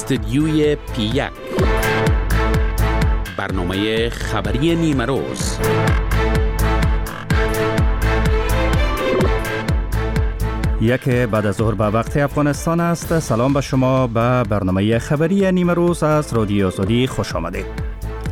استدیوی پی1 برنامه خبری نیمه روز. یک بعد از ظهر به وقت افغانستان است. سلام به شما. به برنامه خبری نیمه روز از رادیو آزادی خوش آمدید.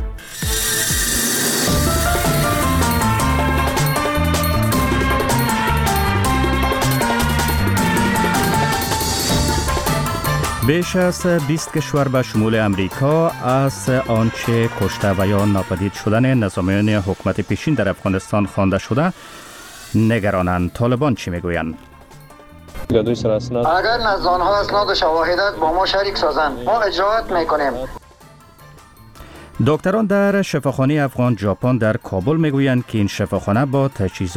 بیش از 20 کشور به شمول امریکا از آنچه کشته و یا ناپدید شدن نظامیان حکومت پیشین در افغانستان خوانده شده نگرانند. طالبان چی میگویند؟ اگر نزد آنها اسناد و شواهد است با ما شریک سازند، ما اجراات میکنیم. دکتران در شفاخانه افغان ژاپن در کابل میگویند که این شفاخانه با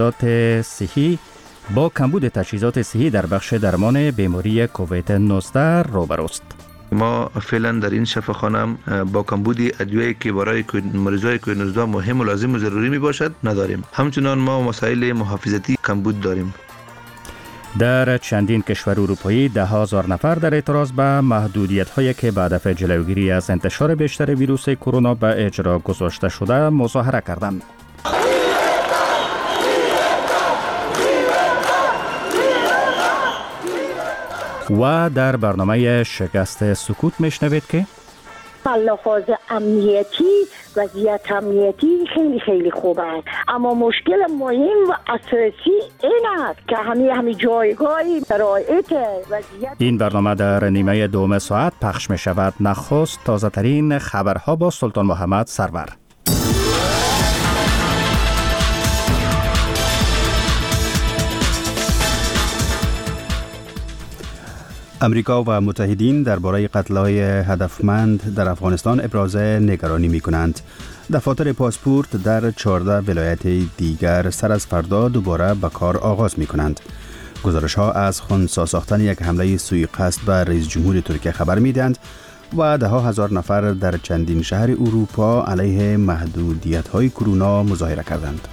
کمبود تجهیزات صحی در بخش درمان بیماری کووید 19 روبروست. ما فعلا در این شفاخانه با کمبود ادویه‌ای که برای مریضای کووید 19 مهم و لازم و ضروری می باشد نداریم. همچنان ما مسائل محافظتی کمبود داریم. در چندین کشور اروپایی 10,000 نفر در اعتراض به محدودیت‌هایی که به هدف جلوگیری از انتشار بیشتر ویروس کرونا به اجرا گذاشته شده مظاهره کردند. و در برنامه شکست سکوت میشنوید که لحاظ امنیتی وضعیت امنیتی خیلی خوب است، اما مشکل مهم و اساسی این است که همین جایگاهی شرایط وضعیت. این برنامه در نیمه دوم ساعت پخش می شود. نخست تازه ترین خبرها با سلطان محمد سرور. امریکا و متحدین درباره قتل‌های هدفمند در افغانستان ابراز نگرانی می‌کنند. دفاتر پاسپورت در 14 ولایت دیگر سر از فردا دوباره به کار آغاز می‌کنند. گزارش‌ها از خنثی ساختن یک حمله سوءقصد به رئیس جمهور ترکیه خبر می‌دهند و ده ها هزار نفر در چندین شهر اروپا علیه محدودیت‌های کرونا مظاهره کردند.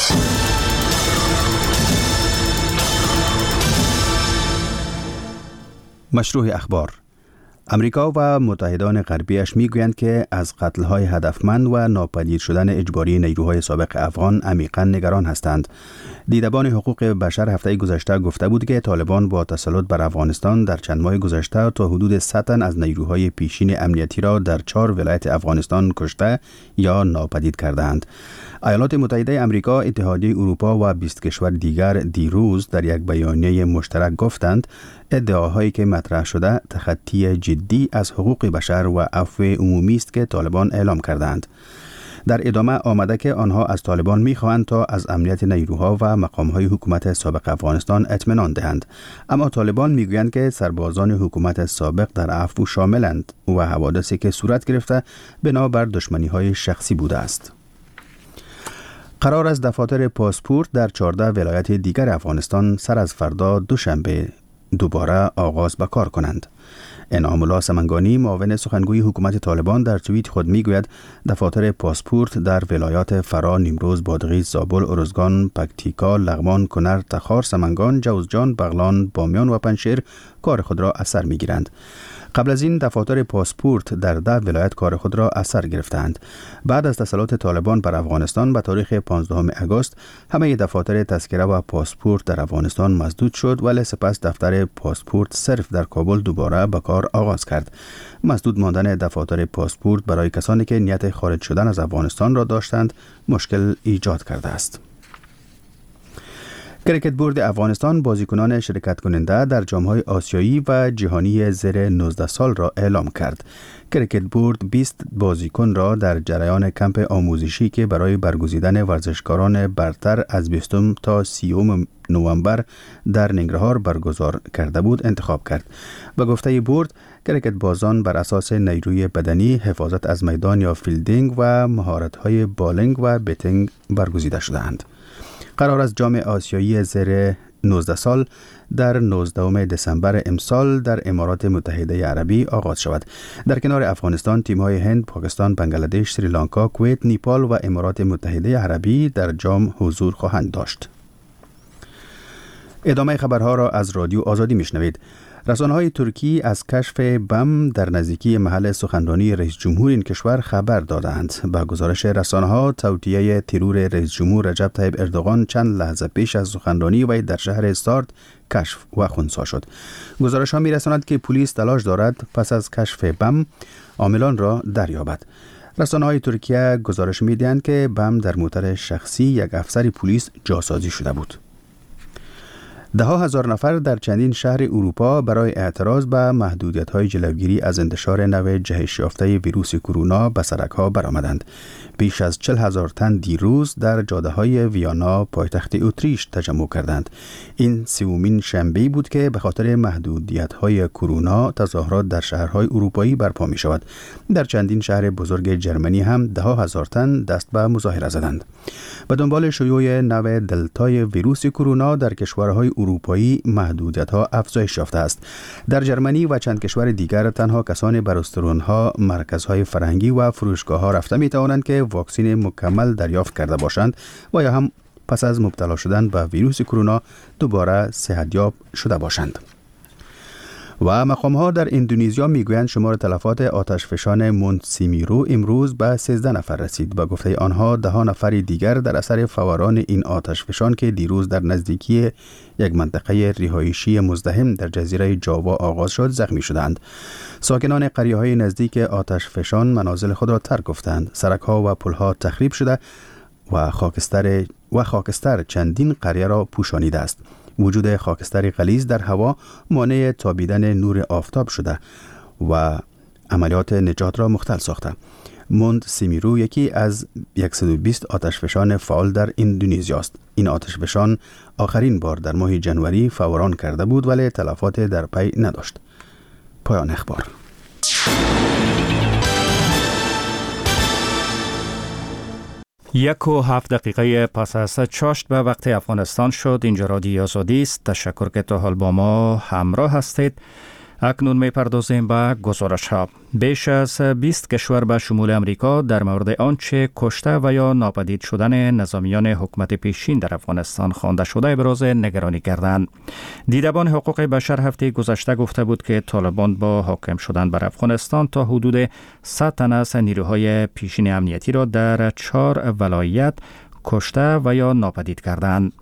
مشروع اخبار. امریکا و متحدان غربیش میگویند که از قتل‌های هدفمند و ناپدید شدن اجباری نیروهای سابق افغان عمیقاً نگران هستند. دیدبان حقوق بشر هفته گذشته گفته بود که طالبان با تسلط بر افغانستان در چند ماه گذشته تا حدود 100 تن از نیروهای پیشین امنیتی را در 4 ولایت افغانستان کشته یا ناپدید کردند. ایالات متحده امریکا، اتحادیه اروپا و 20 کشور دیگر دیروز در یک بیانیه مشترک گفتند ادعاهایی که مطرح شده تخطی جدی از حقوق بشر و عفو عمومی است که طالبان اعلام کردند. در ادامه آمده که آنها از طالبان می‌خواهند تا از امنیت نیروها و مقام‌های حکومت سابق افغانستان اطمینان دهند، اما طالبان می‌گویند که سربازان حکومت سابق در عفو شاملند و حوادثی که صورت گرفته بنابر دشمنی‌های شخصی بوده است. قرار است دفاتر پاسپورت در 14 ولایت دیگر افغانستان سر از فردا دوشنبه دوباره آغاز به کار کنند. انعام الله سمنگانی، معاون سخنگوی حکومت طالبان، در توییت خود میگوید دفاتر پاسپورت در ولایات فرا، نیمروز، بادغیس، زابل، ارزگان، پکتیکا، لغمان، کنر، تخار، سمنگان، جوزجان، بغلان، بامیان و پنجشیر کار خود را اثر میگیرند. قبل از این دفاتر پاسپورت در 10 ولایت کار خود را اثر گرفتند. بعد از تسلط طالبان بر افغانستان به تاریخ 15 آگوست همه دفاتر تذکره و پاسپورت در افغانستان مسدود شد، ولی سپس دفتر پاسپورت صرف در کابل دوباره به کار آغاز کرد. مسدود ماندن دفاتر پاسپورت برای کسانی که نیت خارج شدن از افغانستان را داشتند مشکل ایجاد کرده است. کریکت بورد افغانستان بازیکنان شرکت کننده در جام‌های آسیایی و جهانی زیر 19 سال را اعلام کرد. کریکت بورد 20 بازیکن را در جریان کمپ آموزشی که برای برگزیدن ورزشکاران برتر از 20 تا 30 نوامبر در ننگرهار برگزار کرده بود انتخاب کرد. به گفته بورد، کریکت بازان بر اساس نیروی بدنی، حفاظت از میدان یا فیلدینگ و مهارت‌های بالینگ و بیتینگ برگزیده شدند. قرار است جام آسیایی زیر 19 سال در 19 دسامبر امسال در امارات متحده عربی آغاز شود. در کنار افغانستان تیم‌های هند، پاکستان، بنگلادش، سریلانکا، کویت، نیپال و امارات متحده عربی در جام حضور خواهند داشت. ادامه خبرها را از رادیو آزادی میشنوید. رسانه‌های ترکی از کشف بم در نزدیکی محل سخنرانی رئیس جمهور این کشور خبر دادند. با گزارش رسانه‌ها، توطئه ترور رئیس جمهور رجب طیب اردوغان چند لحظه پیش از سخنرانی وی در شهر استارت کشف و خنثی شد. گزارش‌ها می‌رساند که پلیس تلاش دارد پس از کشف بم عاملان را دریابد. رسانه‌های ترکیه گزارش می‌دهند که بم در موتر شخصی یک افسر پلیس جاسازی شده بود. ده ها هزار نفر در چندین شهر اروپا برای اعتراض به محدودیت‌های جلوگیری از انتشار نوع جهش یافته ویروس کرونا به سړک‌ها برآمدند. بیش از 40,000 تن دیروز در جاده‌های ویانا پایتخت اتریش تجمع کردند. این سومین شنبه بود که به خاطر محدودیت‌های کرونا تظاهرات در شهرهای اروپایی برپا می‌شود. در چندین شهر بزرگ جرمنی هم ده ها هزار تن دست به مظاهره زدند. به دنبال شیوع نوع دلتای ویروس کرونا در کشورهای اروپایی محدودیت‌ها افزایش یافته است. در جرمنی و چند کشور دیگر تنها کسانی به رستوران‌ها، مرکزهای فرهنگی و فروشگاه‌ها رفته می‌توانند که واکسن مکمل دریافت کرده باشند و یا هم پس از مبتلا شدن به ویروس کرونا دوباره صحتیاب شده باشند. و مقام‌ها در اندونزیا میگویند شمار تلفات آتشفشان مونت سیمیرو امروز به 13 نفر رسید. با گفته آنها 10 نفر دیگر در اثر فوران این آتشفشان که دیروز در نزدیکی یک منطقه رهایشی مزدحم در جزیره جاوا آغاز شد زخمی شدند. ساکنان قریه‌های نزدیک آتشفشان منازل خود را ترک گفتند. سرک‌ها و پل‌ها تخریب شده و خاکستر چندین قریه را پوشانیده است. وجود خاکستر غلیظ در هوا مانع تابیدن نور آفتاب شده و عملیات نجات را مختل ساخته. مونت سیمیرو یکی از 120 آتشفشان فعال در اندونزیا است. این آتشفشان آخرین بار در ماه جنوری فوران کرده بود ولی تلفات در پی نداشت. پایان اخبار. 1:07 پس از چاشت به وقت افغانستان شد. اینجا رادیو آزادی است. تشکر که تا حال با ما همراه هستید. اکنون می‌پردازیم به گزارش‌ها. بیش از 20 کشور به شمول امریکا در مورد آنچه کشته و یا ناپدید شدن نظامیان حکومت پیشین در افغانستان خوانده شده ابراز نگرانی کردند. دیدبان حقوق بشر هفته گذشته گفته بود که طالبان با حاکم شدن بر افغانستان تا حدود 100 تن از نیروهای پیشین امنیتی را در 4 ولایت کشته و یا ناپدید کردند.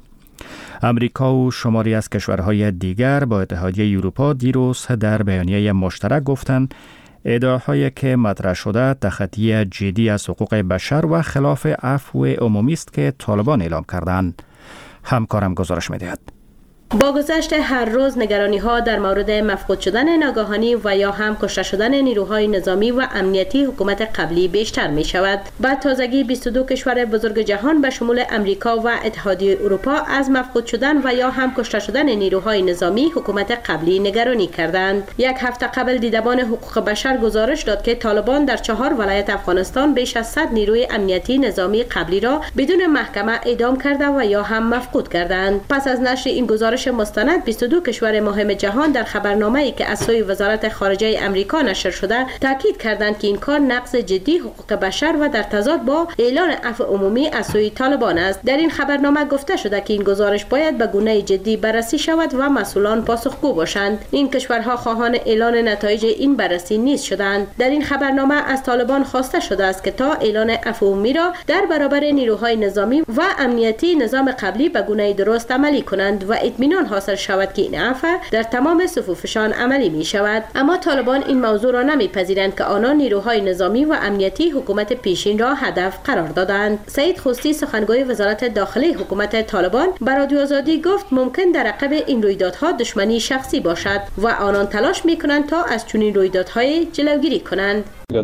امریکا و شماری از کشورهای دیگر با اتحادیه اروپا دیروز در بیانیه مشترک گفتند ادعاهایی که مطرح شده تخطی جدی از حقوق بشر و خلاف عفو عمومی است که طالبان اعلام کردند. همکارم گزارش می‌دهد. با گذشت هر روز نگرانی‌ها در مورد مفقود شدن ناگهانی و یا هم کشته شدن نیروهای نظامی و امنیتی حکومت قبلی بیشتر می‌شود. با تازگی 22 کشور بزرگ جهان به شمول امریکا و اتحادیه اروپا از مفقود شدن و یا هم کشته شدن نیروهای نظامی حکومت قبلی نگرانی کردند. یک هفته قبل دیدبان حقوق بشر گزارش داد که طالبان در 4 ولایت افغانستان بیش از 100 نیروی امنیتی نظامی قبلی را بدون محکمه اعدام کرده و یا هم مفقود کردند. پس از نشر این گزارش مستند 22 کشور مهم جهان در خبرنامه‌ای که از سوی وزارت خارجه امریکا نشر شده تاکید کردند که این کار نقض جدی حقوق بشر و در تضاد با اعلان عفو عمومی از سوی طالبان است. در این خبرنامه گفته شده که این گزارش باید به گونه جدی بررسی شود و مسئولان پاسخگو باشند. این کشورها خواهان اعلان نتایج این بررسی نیز شدند. در این خبرنامه از طالبان خواسته شده است که تا اعلان عفو عمومی را در برابر نیروهای نظامی و امنیتی نظام قبلی به گونه درست عملی کنند و اطمینان حاصل شود که این عفو در تمام صفوفشان عملی می شود. اما طالبان این موضوع را نمیپذیرند که آنان نیروهای نظامی و امنیتی حکومت پیشین را هدف قرار دادند. سعید خوستی سخنگوی وزارت داخلی حکومت طالبان به رادیو آزادی گفت ممکن در عقب این رویدادها دشمنی شخصی باشد و آنان تلاش میکنند تا از چنین رویدادهای جلوگیری کنند.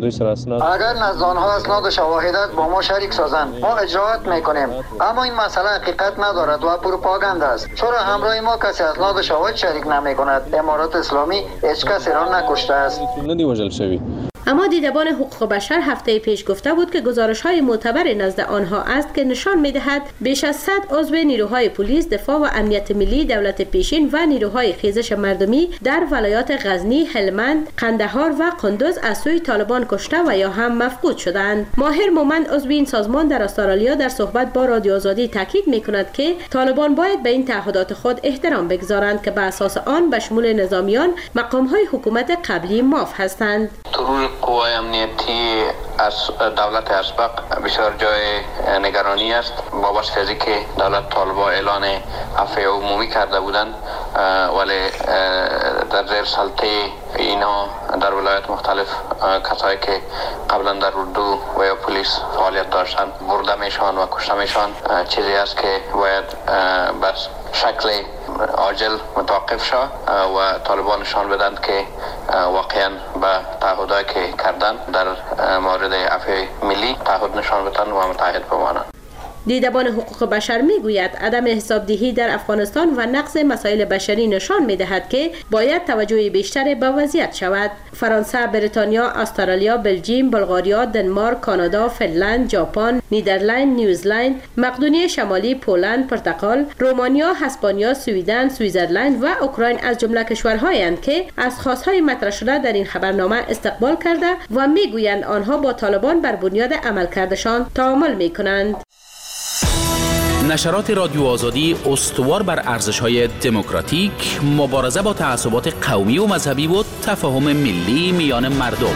اگر نزدانها اسناد و شواهدات با ما شریک سازند ما اجراات میکنیم، اما این مسئله حقیقت ندارد و پروپاگاندا است. چرا همراه ما کسی اسناد و شواهد شریک نمیکند؟ امارات اسلامی هیچ کسی را نکشته است. اما دیدبان حقوق حقوق بشر هفته پیش گفته بود که گزارش‌های معتبر نزد آنها است که نشان می‌دهد بیش از 100 عضو نیروهای پلیس، دفاع و امنیت ملی، دولت پیشین و نیروهای خیزش مردمی در ولایات غزنی، هلمند، قندهار و قندوز از سوی طالبان کشته و یا هم مفقود شدند. ماهر مومند عضو این سازمان در استرالیا در صحبت با رادیو آزادی تاکید می‌کند که طالبان باید به این تعهدات خود احترام بگذارند که به اساس آن به شمول نظامیان مقام‌های حکومت قبلی معاف هستند. ترور قوای امنیتی از دولت اسبق بسیار جای نگرانی است با واسطه از اینکه دولت طالبان اعلان عفو عمومی کرده بودند ولی در زیر سلطه اینا در ولایت مختلف کسایی که قبلا در اردو و یا پلیس فعالیت داشتند برده میشن و کشته میشن. چیزی است که باید بس شکل عاجل متوقف شد و طالبان نشان بدند که واقعا به تعهدایی که کردن در مورد عفو ملی تعهد نشان بدن و متحد بمانند. دیدبان حقوق بشر میگوید عدم حسابدهی در افغانستان و نقض مسائل بشری نشان میدهد که باید توجه بیشتری به وضعیت شود. فرانسه، بریتانیا، استرالیا، بلژیم، بلغاریا، دنمارک، کانادا، فنلند، ژاپن، نیدرلند، نیوزلند، مقدونیه شمالی، پولند، پرتغال، رومانیا، اسپانیا، سوئدن، سوئیزرلند و اوکراین از جمله کشورهایند که از خواستهای مطرح شده در این خبرنامه استقبال کرده و میگویند آنها با طالبان بر بنیاد عملکردشان تعامل میکنند. نشرات رادیو آزادی استوار بر ارزش‌های دموکراتیک، مبارزه با تعصبات قومی و مذهبی و تفاهم ملی میان مردم.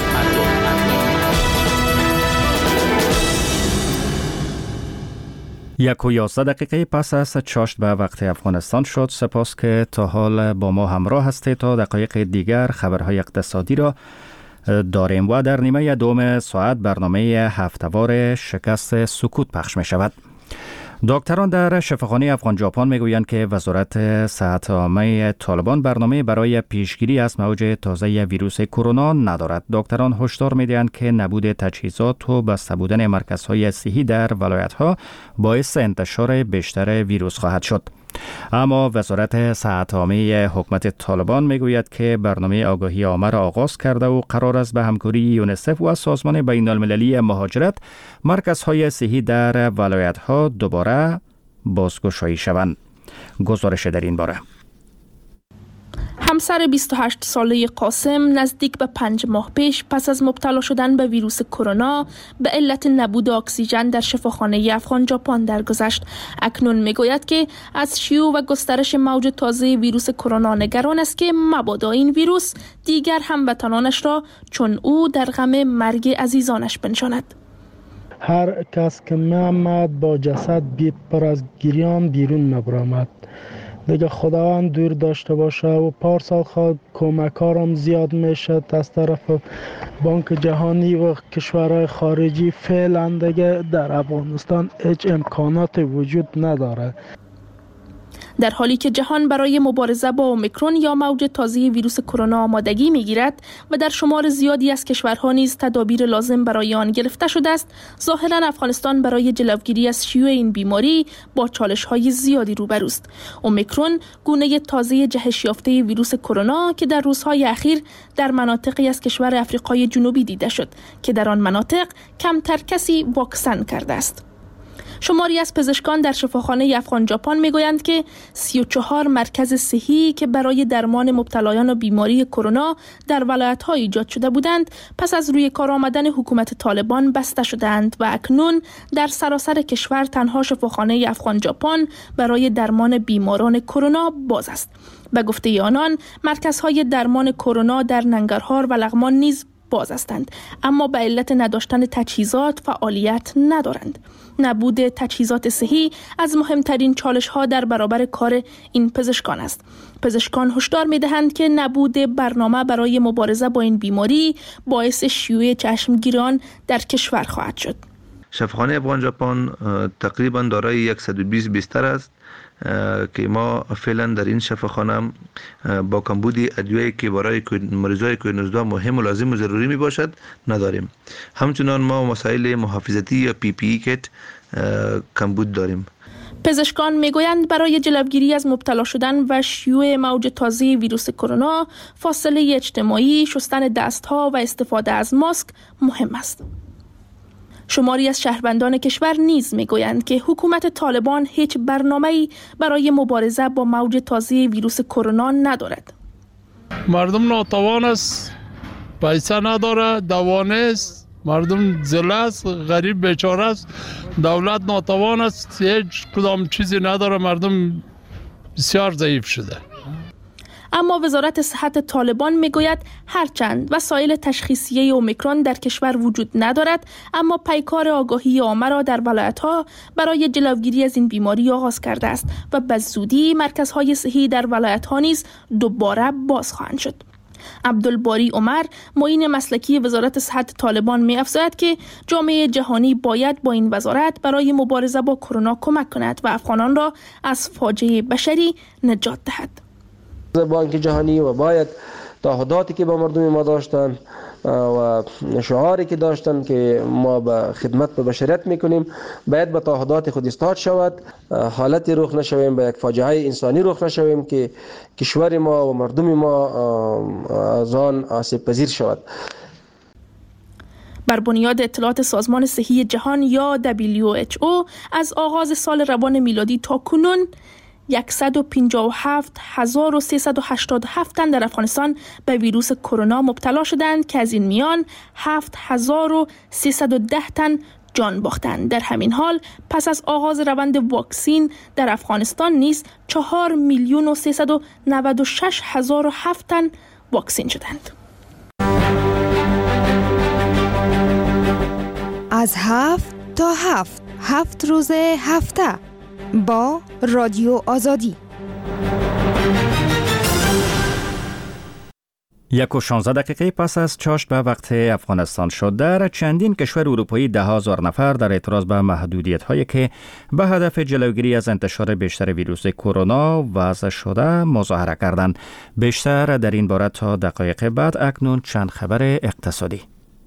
11 پس از چاشت به وقت افغانستان شد. سپاس که تا حال با ما همراه هستید. تا دقایق دیگر خبرهای اقتصادی را داریم و در نیمه دوم ساعت برنامه هفته‌وار شکست سکوت پخش می شود. دکتران در شفاخانه افغان ژاپن میگویند که وزارت صحت عامه طالبان برنامه برای پیشگیری از موج تازه ویروس کرونا ندارد. دکتران هشدار میدهند که نبود تجهیزات و بسته بودن مرکزهای صحی در ولایت‌ها باعث انتشار بیشتر ویروس خواهد شد. اما وزارت صحت عامه حکومت طالبان میگوید که برنامه آگاهی عامه را آغاز کرده و قرار است به همکاری یونیسف و سازمان بین‌المللی مهاجرت مرکزهای صحی در ولایت‌ها دوباره بازگشایی شوند. گزارش در این باره. همسر 28 ساله قاسم نزدیک به 5 ماه پیش پس از مبتلا شدن به ویروس کرونا به علت نبود اکسیژن در شفاخانه افغان ژاپن درگذشت. اکنون میگوید که از شیوع و گسترش موج تازه ویروس کرونا نگران است که مبادا این ویروس دیگر هموطنانش را چون او در غم مرگ عزیزانش بنشاند. هر کس که می‌آمد با جسد پر از گریان بیرون نبرآمد. دیگه خداوند دور داشته باشه و پارسال خود کمکارم زیاد میشد از طرف بانک جهانی و کشورهای خارجی. فعلا دیگه در افغانستان هیچ امکانات وجود نداره. در حالی که جهان برای مبارزه با اومیکرون یا موج تازه ویروس کرونا آمادگی میگیرد و در شمار زیادی از کشورها نیز تدابیر لازم برای آن گرفته شده است، ظاهراً افغانستان برای جلوگیری از شیوع این بیماری با چالش‌های زیادی روبروست. اومیکرون گونه تازه جهش یافته ویروس کرونا که در روزهای اخیر در مناطقی از کشور آفریقای جنوبی دیده شد که در آن مناطق کمتر کسی واکسن کرده است. شماری از پزشکان در شفاخانه افغان ژاپن میگویند که 34 مرکز صحی که برای درمان مبتلایان بیماری کرونا در ولایت‌ها ایجاد شده بودند پس از روی کار آمدن حکومت طالبان بسته شدند و اکنون در سراسر کشور تنها شفاخانه افغان ژاپن برای درمان بیماران کرونا باز است. به گفته آنان مرکزهای درمان کرونا در ننگرهار و لغمان نیز باز هستند، اما به علت نداشتن تجهیزات فعالیت ندارند. نبود تجهیزات صحی از مهمترین چالش‌ها در برابر کار این پزشکان است. پزشکان هشدار می‌دهند که نبود برنامه برای مبارزه با این بیماری باعث شیوع چشمگیران در کشور خواهد شد. شفاخانه افغان ژاپن تقریبا دارای 120 بستر است که ما فعلا در این شفاخانه با کمبود ادویه‌ای که برای مریضای کووید 19 مهم و لازم و ضروری می باشد نداریم. همچنان ما مسائل محافظتی یا PPE کیت کمبود داریم. پزشکان میگویند برای جلوگیری از مبتلا شدن و شیوع موج تازه ویروس کرونا، فاصله اجتماعی، شستن دستها و استفاده از ماسک مهم است. شماری از شهروندان کشور نیز میگویند که حکومت طالبان هیچ برنامه‌ای برای مبارزه با موج تازه ویروس کرونا ندارد. مردم ناتوان است، پیسه نداره، دوا نیست، مردم ذله است، غریب بیچاره است، دولت ناتوان است، هیچ کدام چیزی نداره، مردم بسیار ضعیف شده. اما وزارت صحت طالبان میگوید هرچند وسایل تشخیصیه اومیکرون در کشور وجود ندارد، اما پیکار آگاهی عامه را در ولایت‌ها برای جلوگیری از این بیماری آغاز کرده است و به زودی مرکزهای صحی در ولایت‌ها نیز دوباره باز خواهند شد. عبدالباری عمر، معین مسلکی وزارت صحت طالبان می‌افزاید که جامعه جهانی باید با این وزارت برای مبارزه با کرونا کمک کند و افغانان را از فاجعه بشری نجات دهد. بانک جهانی و باید تعهداتی که با مردم ما داشتن و شعاری که داشتن که ما به خدمت به بشریت میکنیم باید به تعهدات خود استاد شود، حالتی رخ نشویم، به یک فاجعه انسانی رخ نشویم که کشور ما و مردم ما از آن آسیب پذیر شود. بر بنیاد اطلاعات سازمان صحی جهان یا WHO از آغاز سال روان میلادی تا کنون 157,387 تن در افغانستان به ویروس کرونا مبتلا شدند که از این میان 7,310 تن جان باختند. در همین حال پس از آغاز روند واکسین در افغانستان نیز 4,396,007 تن واکسین شدند. از 7 تا 7 روز هفته با رادیو آزادی. 1:16 پس از چاشت به وقت افغانستان شد، در چندین کشور اروپایی 10,000 نفر در اعتراض به محدودیت‌هایی که به هدف جلوگیری از انتشار بیشتر ویروس کرونا وضع شده مظاهره کردند. بیشتر در این باره تا دقایق بعد. اکنون چند خبر اقتصادی.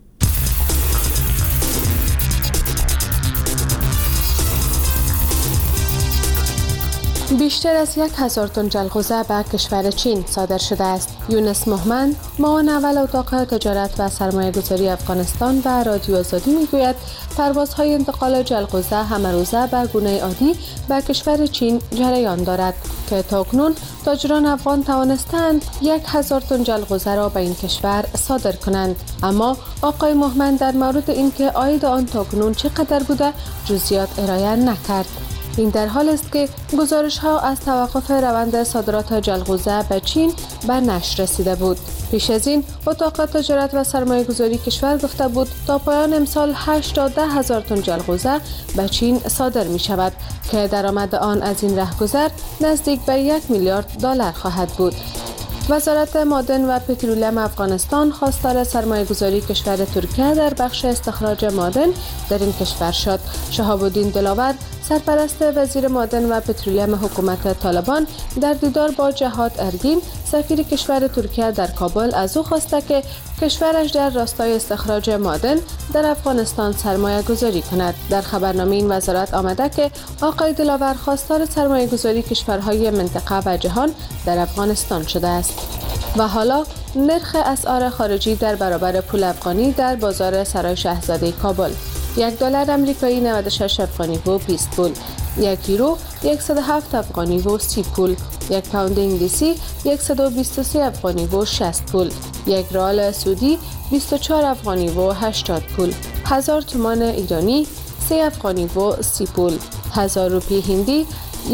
بیشتر از 1,000 تن جلغوزه به کشور چین صادر شده است. یونس محمد، معاون اول اتاق تجارت و سرمایه‌گذاری افغانستان و رادیو آزادی میگوید پروازهای انتقال جلغوزه همه روزه به گونه عادی به کشور چین جریان دارد که تاکنون تاجران افغان توانستند 1,000 تن جلغوزه را به این کشور صادر کنند. اما آقای محمد در مورد اینکه عاید آن تاکنون چقدر بوده جزئیات ارائه نکرد. این در حال است که گزارش‌ها از توقف روند صادرات جلغوزه به چین به نشر رسیده بود. پیش از این اتاق تجارت و سرمایه‌گذاری کشور گفته بود تا پایان امسال 8 تا 10,000 تن جلغوزه به چین صادر می شود که درآمد آن از این رهگذر نزدیک به 1 میلیارد دلار خواهد بود. وزارت معدن و پترولیم افغانستان خواستار سرمایه‌گذاری کشور ترکیه در بخش استخراج معدن در این کشور شد. شهاب الدین دلاور، سرپرست وزیر معدن و پترولیم حکومت طالبان، در دیدار با جهاد ارگین، سفیر کشور ترکیه در کابل، از او خواسته که کشورش در راستای استخراج معدن در افغانستان سرمایه گذاری کند. در خبرنامه این وزارت آمده که آقای دلاور خواستار سرمایه گذاری کشورهای منطقه و جهان در افغانستان شده است. و حالا نرخ اسعار خارجی در برابر پول افغانی در بازار سرای شاهزاده کابل: $1 آمریکایی 96 افغانی و 20 پول، 1 یورو 107 افغانی و 30 پول، 1 پوند انگلیسی 123 افغانی و 60 پول، 1 ریال سعودی 24 افغانی و 80 پول، 1000 تومان ایرانی 3 افغانی و 30 پول، 1000 روپی هندی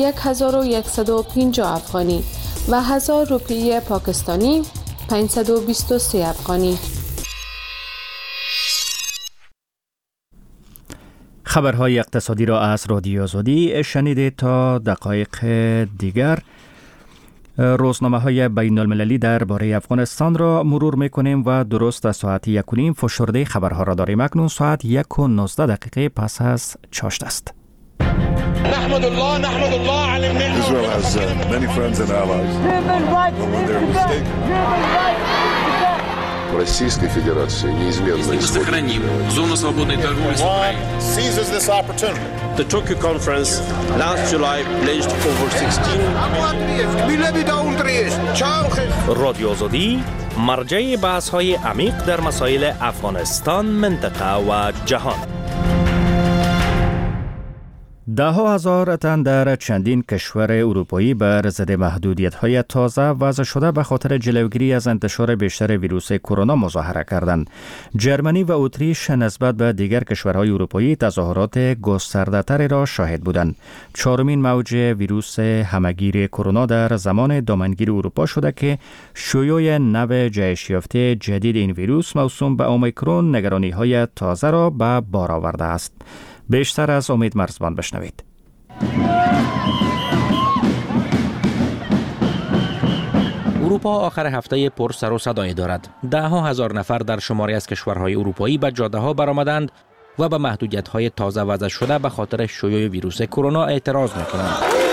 1150 افغانی و 1000 روپی پاکستانی 523 افغانی. خبرهای اقتصادی را از رادیو آزادی شنیدید. تا دقایق دیگر روزنامه‌های بین المللی درباره افغانستان را مرور می‌کنیم و درست از ساعت 1:30 فشرده خبرها را داریم. اکنون ساعت 1:19 پس از چاشت است. نحمد الله على النعمة. Israel has many friends and allies. в Российской Федерации неизменно Мы сохраним зону свободной торговли с Украиной. Seizes this opportunity. The Tokyo conference last July pledged over 16 رادیو آزادی مرجع بحث‌های عمیق در مسائل افغانستان، منطقه و جهان. ده هزار تن در چندین کشور اروپایی بر ضد محدودیت‌های تازه وضع شده به خاطر جلوگیری از انتشار بیشتر ویروس کرونا مظاهره کردند. جرمنی و اتریش نسبت به دیگر کشورهای اروپایی تظاهرات گسترده‌تری را شاهد بودند. چهارمین موج ویروس همگیر کرونا در زمان دامنگیر اروپا شده که شیوع نو جهش یافته جدید این ویروس موسوم به اومیکرون نگرانی‌های تازه را به بار آورده است. بیشتر از امید مرزبان بشنوید. اروپا آخر هفته پر سر و صدای دارد. ده ها هزار نفر در شماری از کشورهای اروپایی به جاده ها برآمدند و به محدودیت‌های تازه وضع شده به خاطر شیوع ویروس کرونا اعتراض می‌کنند.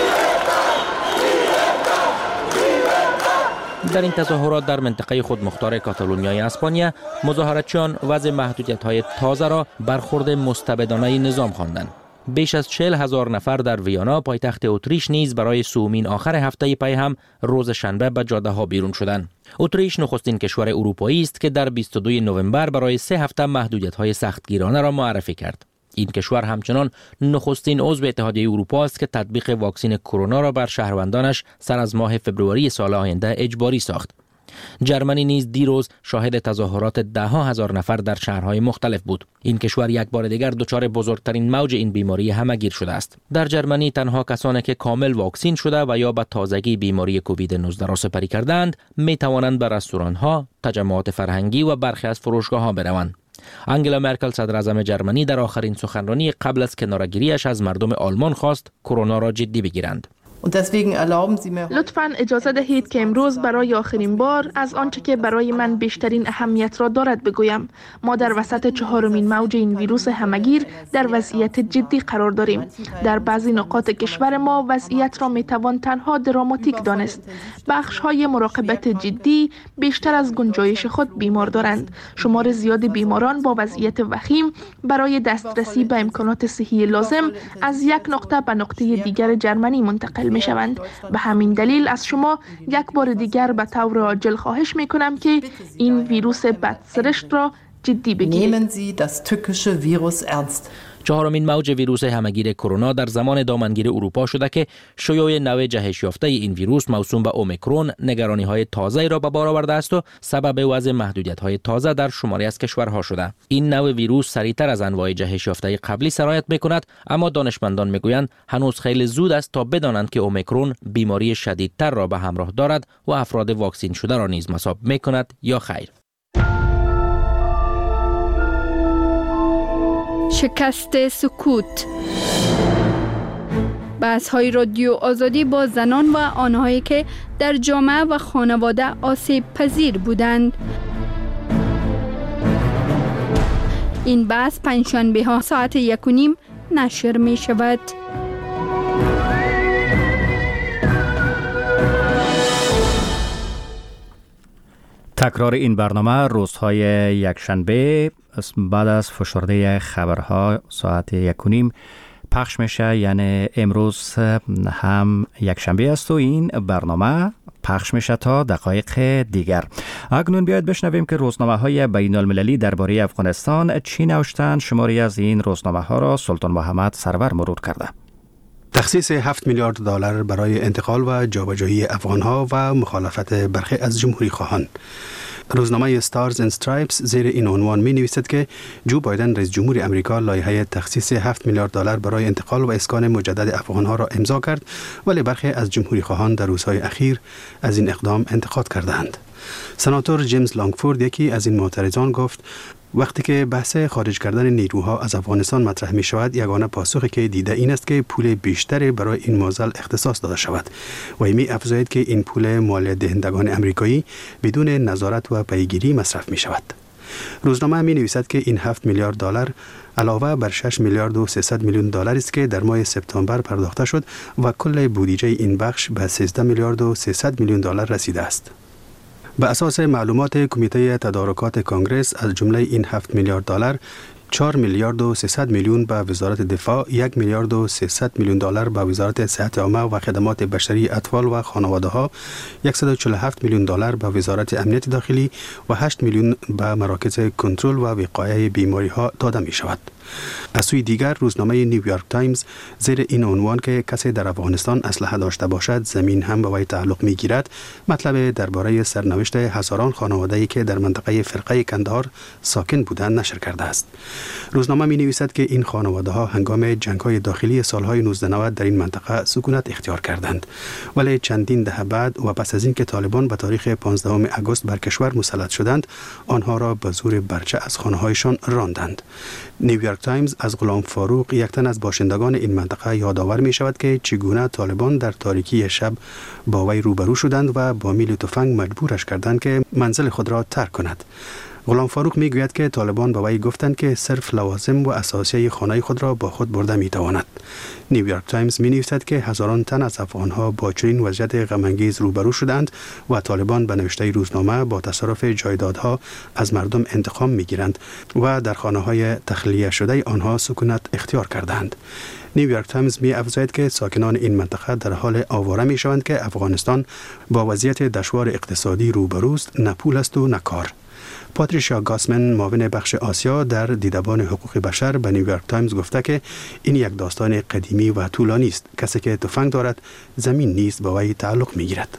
در این تظاهرات در منطقه خودمختار کاتالونیای اسپانیا، مظاهراتچیان وضع محدودیت‌های تازه را برخورد مستبدانه نظام خواندند. بیش از 40,000 نفر در ویانا پایتخت اتریش نیز برای سومین آخر هفته پی هم روز شنبه به جاده ها بیرون شدند. اتریش نخستین کشور اروپایی است که در 22 نوامبر برای 3 هفته محدودیت‌های سختگیرانه را معرفی کرد. این کشور همچنان نخستین عضو اتحادیه اروپا است که تطبیق واکسن کرونا را بر شهروندانش سر از ماه فوریه سال آینده اجباری ساخت. جرمنی نیز دیروز شاهد تظاهرات ده ها هزار نفر در شهرهای مختلف بود. این کشور یک بار دیگر دچار بزرگترین موج این بیماری همگیر شده است. در جرمنی تنها کسانی که کامل واکسین شده و یا به تازگی بیماری کووید 19 را سپری کردند می توانند به رستوران‌ها، تجمعات فرهنگی و برخی از فروشگاه‌ها بروند. انگلا مرکل صدر اعظم جرمنی در آخرین سخنرانی قبل از کناره‌گیری‌اش از مردم آلمان خواست کرونا را جدی بگیرند. لطفاً اجازه دهید که امروز برای آخرین بار از آنچه که برای من بیشترین اهمیت را دارد بگویم. ما در وسط چهارمین موج این ویروس همگیر در وضعیت جدی قرار داریم. در بعضی نقاط کشور ما وضعیت را میتوان تنها دراماتیک دانست. بخش‌های مراقبت جدی بیشتر از گنجایش خود بیمار دارند. شمار زیاد بیماران با وضعیت وخیم برای دسترسی به امکانات صحی لازم از یک نقطه به نقطه دیگر جرمنی منتقل می شوند. به همین دلیل از شما یک بار دیگر به طور عاجل خواهش می کنم که این ویروس بدسرشت را جدی بگیرید. چهارمین موج ویروس همگیر کرونا در زمان دامنگیر اروپا شده که شیوع نو جهش یافته این ویروس موسوم به اومیکرون نگرانی‌های تازه را به بار آورده است و سبب وضع محدودیت‌های تازه در شماری از کشورها شده. این نو ویروس سریعتر از انواع جهش یافته قبلی سرایت می‌کند، اما دانشمندان می‌گویند هنوز خیلی زود است تا بدانند که اومیکرون بیماری شدیدتر را به همراه دارد و افراد واکسین شده را نیز مصاب می‌کند یا خیر. شکست سکوت. بحث‌های رادیو آزادی با زنان و آنهایی که در جامعه و خانواده آسیب پذیر بودند. این بحث پنجشنبه ها ساعت 1:30 نشر می شود. تکرار این برنامه روزهای یکشنبه بعد از فشرده خبرها ساعت 1:30 پخش میشه، یعنی امروز هم یکشنبه است و این برنامه پخش میشه تا دقایق دیگر. اکنون بیاید بشنویم که روزنامه های بین المللی درباره افغانستان چی نوشتند. شماری از این روزنامه ها را سلطان محمد سرور مرور کرده. تخصیص 7 میلیارد دلار برای انتقال و جابجایی افغانها و مخالفت برخی از جمهوری خواهان. روزنامه ستارز اند استرایپس زیر این عنوان می نویسد که جو بایدن رئیس جمهور امریکا لایحه تخصیص 7 میلیارد دلار برای انتقال و اسکان مجدد افغانها را امضا کرد، ولی برخی از جمهوری خواهان در روزهای اخیر از این اقدام انتقاد کردند. سناتور جیمز لانگفورد، یکی از این معترضان، گفت وقتی که بحث خارج کردن نیروها از افغانستان مطرح می شود، یگانه پاسخی که دیده این است که پول بیشتری برای این موضوع اختصاص داده شود و می افزاید که این پول مالیات دهندگان امریکایی بدون نظارت و پیگیری مصرف می شود. روزنامه می نویسد که این 7 میلیارد دلار علاوه بر 6 میلیارد و 300 میلیون دلار است که در ماه سپتامبر پرداخته شد و کل بودجه این بخش به 13 میلیارد و 300 میلیون دلار رسیده است. به اساس معلومات کمیته تدارکات کنگره از جمله این 7 میلیارد دلار 4 میلیارد و 300 میلیون به وزارت دفاع، 1 میلیارد و 300 میلیون دلار به وزارت صحت عامه و خدمات بشری اطفال و خانواده ها، 147 میلیون دلار به وزارت امنیت داخلی و 8 میلیون به مراکز کنترل و وقایع بیماری ها داده می شود. از سوی دیگر روزنامه نیویورک تایمز زیر این عنوان که کسی در افغانستان اسلحه داشته باشد زمین هم به وی تعلق می گیرد مطلب درباره سرنوشت هزاران خانواده‌ای که در منطقه فرقه کندهار ساکن بودند نشر کرده است. روزنامه می نویسد که این خانواده ها هنگام جنگ‌های داخلی سالهای 1990 در این منطقه سکونت اختیار کردند، ولی چندین دهه بعد و پس از اینکه طالبان به تاریخ 15 آگوست بر کشور مسلط شدند آنها را به زور برچه از خانه‌هایشان راندند. نیویورک تایمز از غلام فاروق، یک تن از باشندگان این منطقه، یادآور می شود که چگونه طالبان در تاریکی شب با وی روبرو شدند و با میل تفنگ مجبورش کردند که منزل خود را ترک کند. غلام فاروق می گوید که طالبان با وی گفتند که صرف لوازم و اساسیه خانه خود را با خود برده می تواند. نیویورک تایمز می نویسد که هزاران تن از افغانها با چنین وضعیت غم‌انگیز روبرو شدند و طالبان به نوشته روزنامه با تصرف جایدادها از مردم انتقام می گیرند و در خانه‌های تخلیه شده آنها سکونت اختیار کردند. نیویورک تایمز می افزاید که ساکنان این منطقه در حال آواره می شوند که افغانستان با وضعیت دشوار اقتصادی روبروست، نه پول است و نه کار. پاتریشیا گاسمن، معاون بخش آسیا در دیدبان حقوق بشر، به نیویورک تایمز گفته که این یک داستان قدیمی و طولانی است. کسی که تفنگ دارد زمین نیز به وی تعلق می گیرد.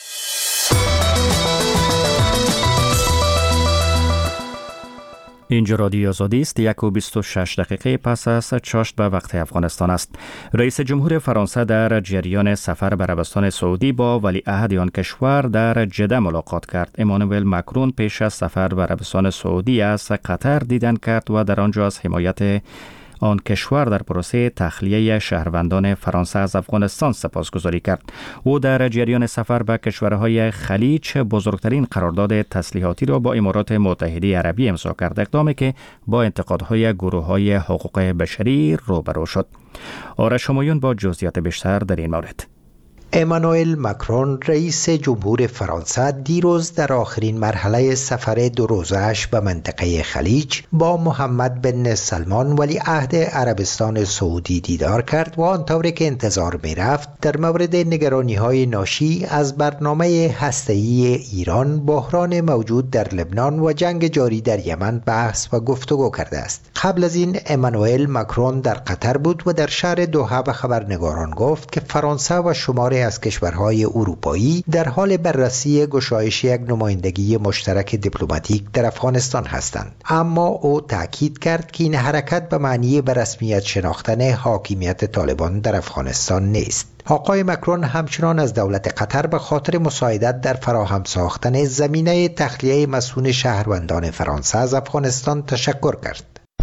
اینجا رادیو آزادی است. 1:26 پس از چاشت به وقت افغانستان است. رئیس جمهور فرانسه در جریان سفر به عربستان سعودی با ولیعهد آن کشور در جده ملاقات کرد. امانوئل مکرون پیش از سفر به عربستان سعودی از قطر دیدن کرد و در آنجا از حمایت آن کشور در پروسه تخلیه شهروندان فرانسه از افغانستان سپاسگزاری کرد. او در جریان سفر به کشورهای خلیج بزرگترین قرارداد تسلیحاتی را با امارات متحده عربی امضا کرد، اقدامی که با انتقادهای گروه‌های حقوق بشری روبرو شد. آرش همایون با جزئیات بیشتر در این مورد. امانوئل مکرون رئیس جمهور فرانسه دیروز در آخرین مرحله سفر 2 روزه‌اش به منطقه خلیج با محمد بن سلمان ولیعهد عربستان سعودی دیدار کرد و آنطوری که انتظار می رفت در مورد نگرانی‌های ناشی از برنامه هسته‌ای ایران، بحران موجود در لبنان و جنگ جاری در یمن بحث و گفتگو کرده است. قبل از این امانوئل مکرون در قطر بود و در شهر دوحه به خبرنگاران گفت که فرانسه و شماری از کشورهای اروپایی در حال بررسی گشایش یک نمایندگی مشترک دیپلماتیک در افغانستان هستند، اما او تاکید کرد که این حرکت به معنی به رسمیت شناختن حاکمیت طالبان در افغانستان نیست. آقای مکرون همچنان از دولت قطر به خاطر مساعدت در فراهم ساختن زمینه تخلیه مسئول شهروندان فرانسه از افغانستان تشکر کرد.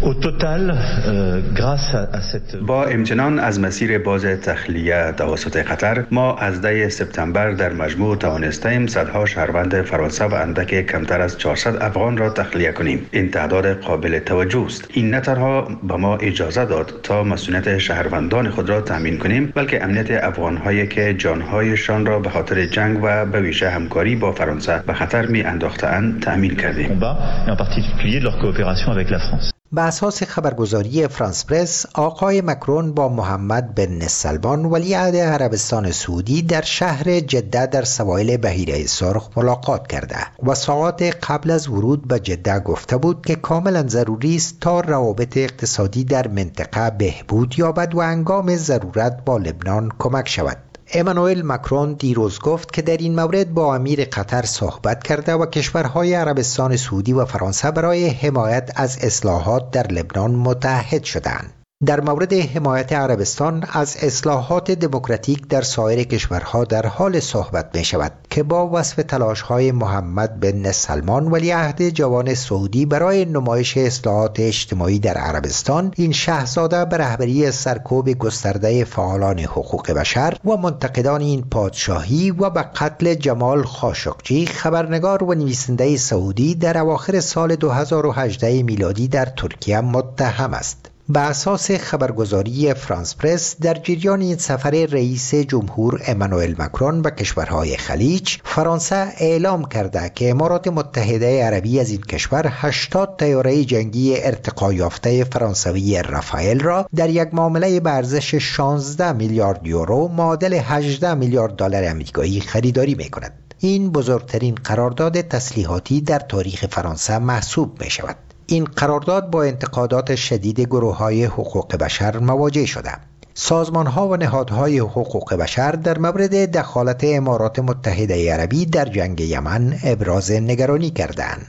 با امتنان از مسیر باز تخلیه توسط قطر، ما از 10 سپتامبر در مجموع توانستیم صدها شهروند فرانسه و اندک کمتر از 400 افغان را تخلیه کنیم. این تعداد قابل توجه است. این نه تنها به ما اجازه داد تا مسئولیت شهروندان خود را تامین کنیم، بلکه امنیت افغان‌هایی که جان‌هایشان را به خاطر جنگ و به ویژه همکاری با فرانسه به خطر می انداختند تامین کردیم. به اساس خبرگزاری فرانس پرس، آقای مکرون با محمد بن سلمان ولیعهد عربستان سعودی در شهر جده در سواحل بحیره سرخ ملاقات کرده و ساعات قبل از ورود به جده گفته بود که کاملا ضروری است تا روابط اقتصادی در منطقه بهبود یابد و هنگام ضرورت با لبنان کمک شود. امانوئل مکرون دیروز گفت که در این مورد با امیر قطر صحبت کرده و کشورهای عربستان سعودی و فرانسه برای حمایت از اصلاحات در لبنان متحد شدند. در مورد حمایت عربستان از اصلاحات دموکراتیک در سایر کشورها در حال صحبت می شود که با وصف تلاش‌های محمد بن سلمان ولیعهد جوان سعودی برای نمایش اصلاحات اجتماعی در عربستان، این شاهزاده به رهبری سرکوب گسترده فعالان حقوق بشر و منتقدان این پادشاهی و به قتل جمال خاشقجی، خبرنگار و نویسنده سعودی، در اواخر سال 2018 میلادی در ترکیه متهم است. به اساس خبرگزاری فرانس پرس، در جریان این سفر رئیس جمهور امانوئل مکرون به کشورهای خلیج، فرانسه اعلام کرده که امارات متحده عربی از این کشور 80 طیاره جنگی ارتقا یافته فرانسوی رافائل را در یک معامله به ارزش 16 میلیارد یورو معادل 18 میلیارد دلار آمریکایی خریداری می‌کند. این بزرگترین قرارداد تسلیحاتی در تاریخ فرانسه محسوب می‌شود. این قرارداد با انتقادات شدید گروه‌های حقوق بشر مواجه شده. سازمان‌ها و نهادهای حقوق بشر در مورد دخالت امارات متحده عربی در جنگ یمن ابراز نگرانی کردند.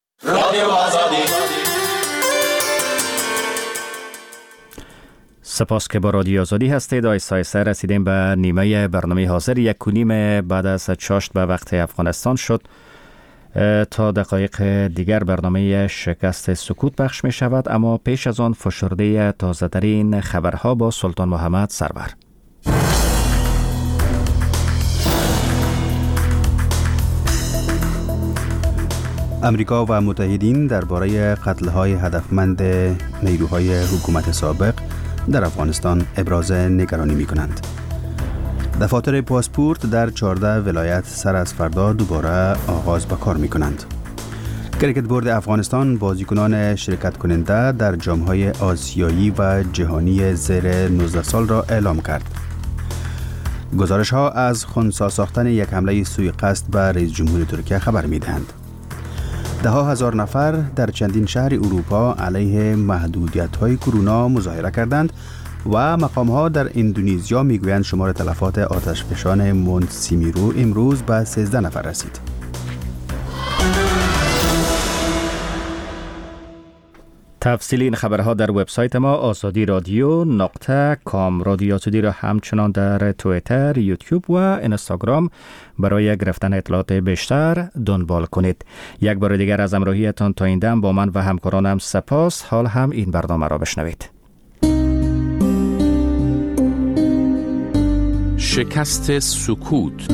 سپاس که با رادیو آزادی هستید. آیسته رسیدیم به نیمه برنامه حاضر. 1:30 بعد از چاشت به وقت افغانستان شد. تا دقایق دیگر برنامه شکست سکوت پخش می شود، اما پیش از آن فشرده تازه ترین خبرها با سلطان محمد سرور. امریکا و متحدین درباره قتل‌های هدفمند نیروهای حکومت سابق در افغانستان ابراز نگرانی می‌کنند. دفاتر پاسپورت در 14 ولایت سر از فردا دوباره آغاز به کار می‌کنند. کریکت بورد افغانستان بازیکنان شرکت کننده در جام‌های آسیایی و جهانی زیر 19 سال را اعلام کرد. گزارش‌ها از خنثی ساختن یک حمله سوء قصد به رئیس جمهور ترکیه خبر می‌دهند. ده ها هزار نفر در چندین شهر اروپا علیه محدودیت‌های کرونا مظاهره کردند و مقام‌ها در اندونزیا میگویند شمار تلفات آتشفشان مونت سیمیرو امروز به 13 نفر رسید. تفصیل این خبرها در وبسایت ما آزادی رادیو.com. رادیو آزادی را همچنان در توییتر، یوتیوب و اینستاگرام برای گرفتن اطلاعات بیشتر دنبال کنید. یک بار دیگر از همراهیتان تا این دم با من و همکارانم سپاس. حال هم این برنامه را بشنوید. شکست سکوت.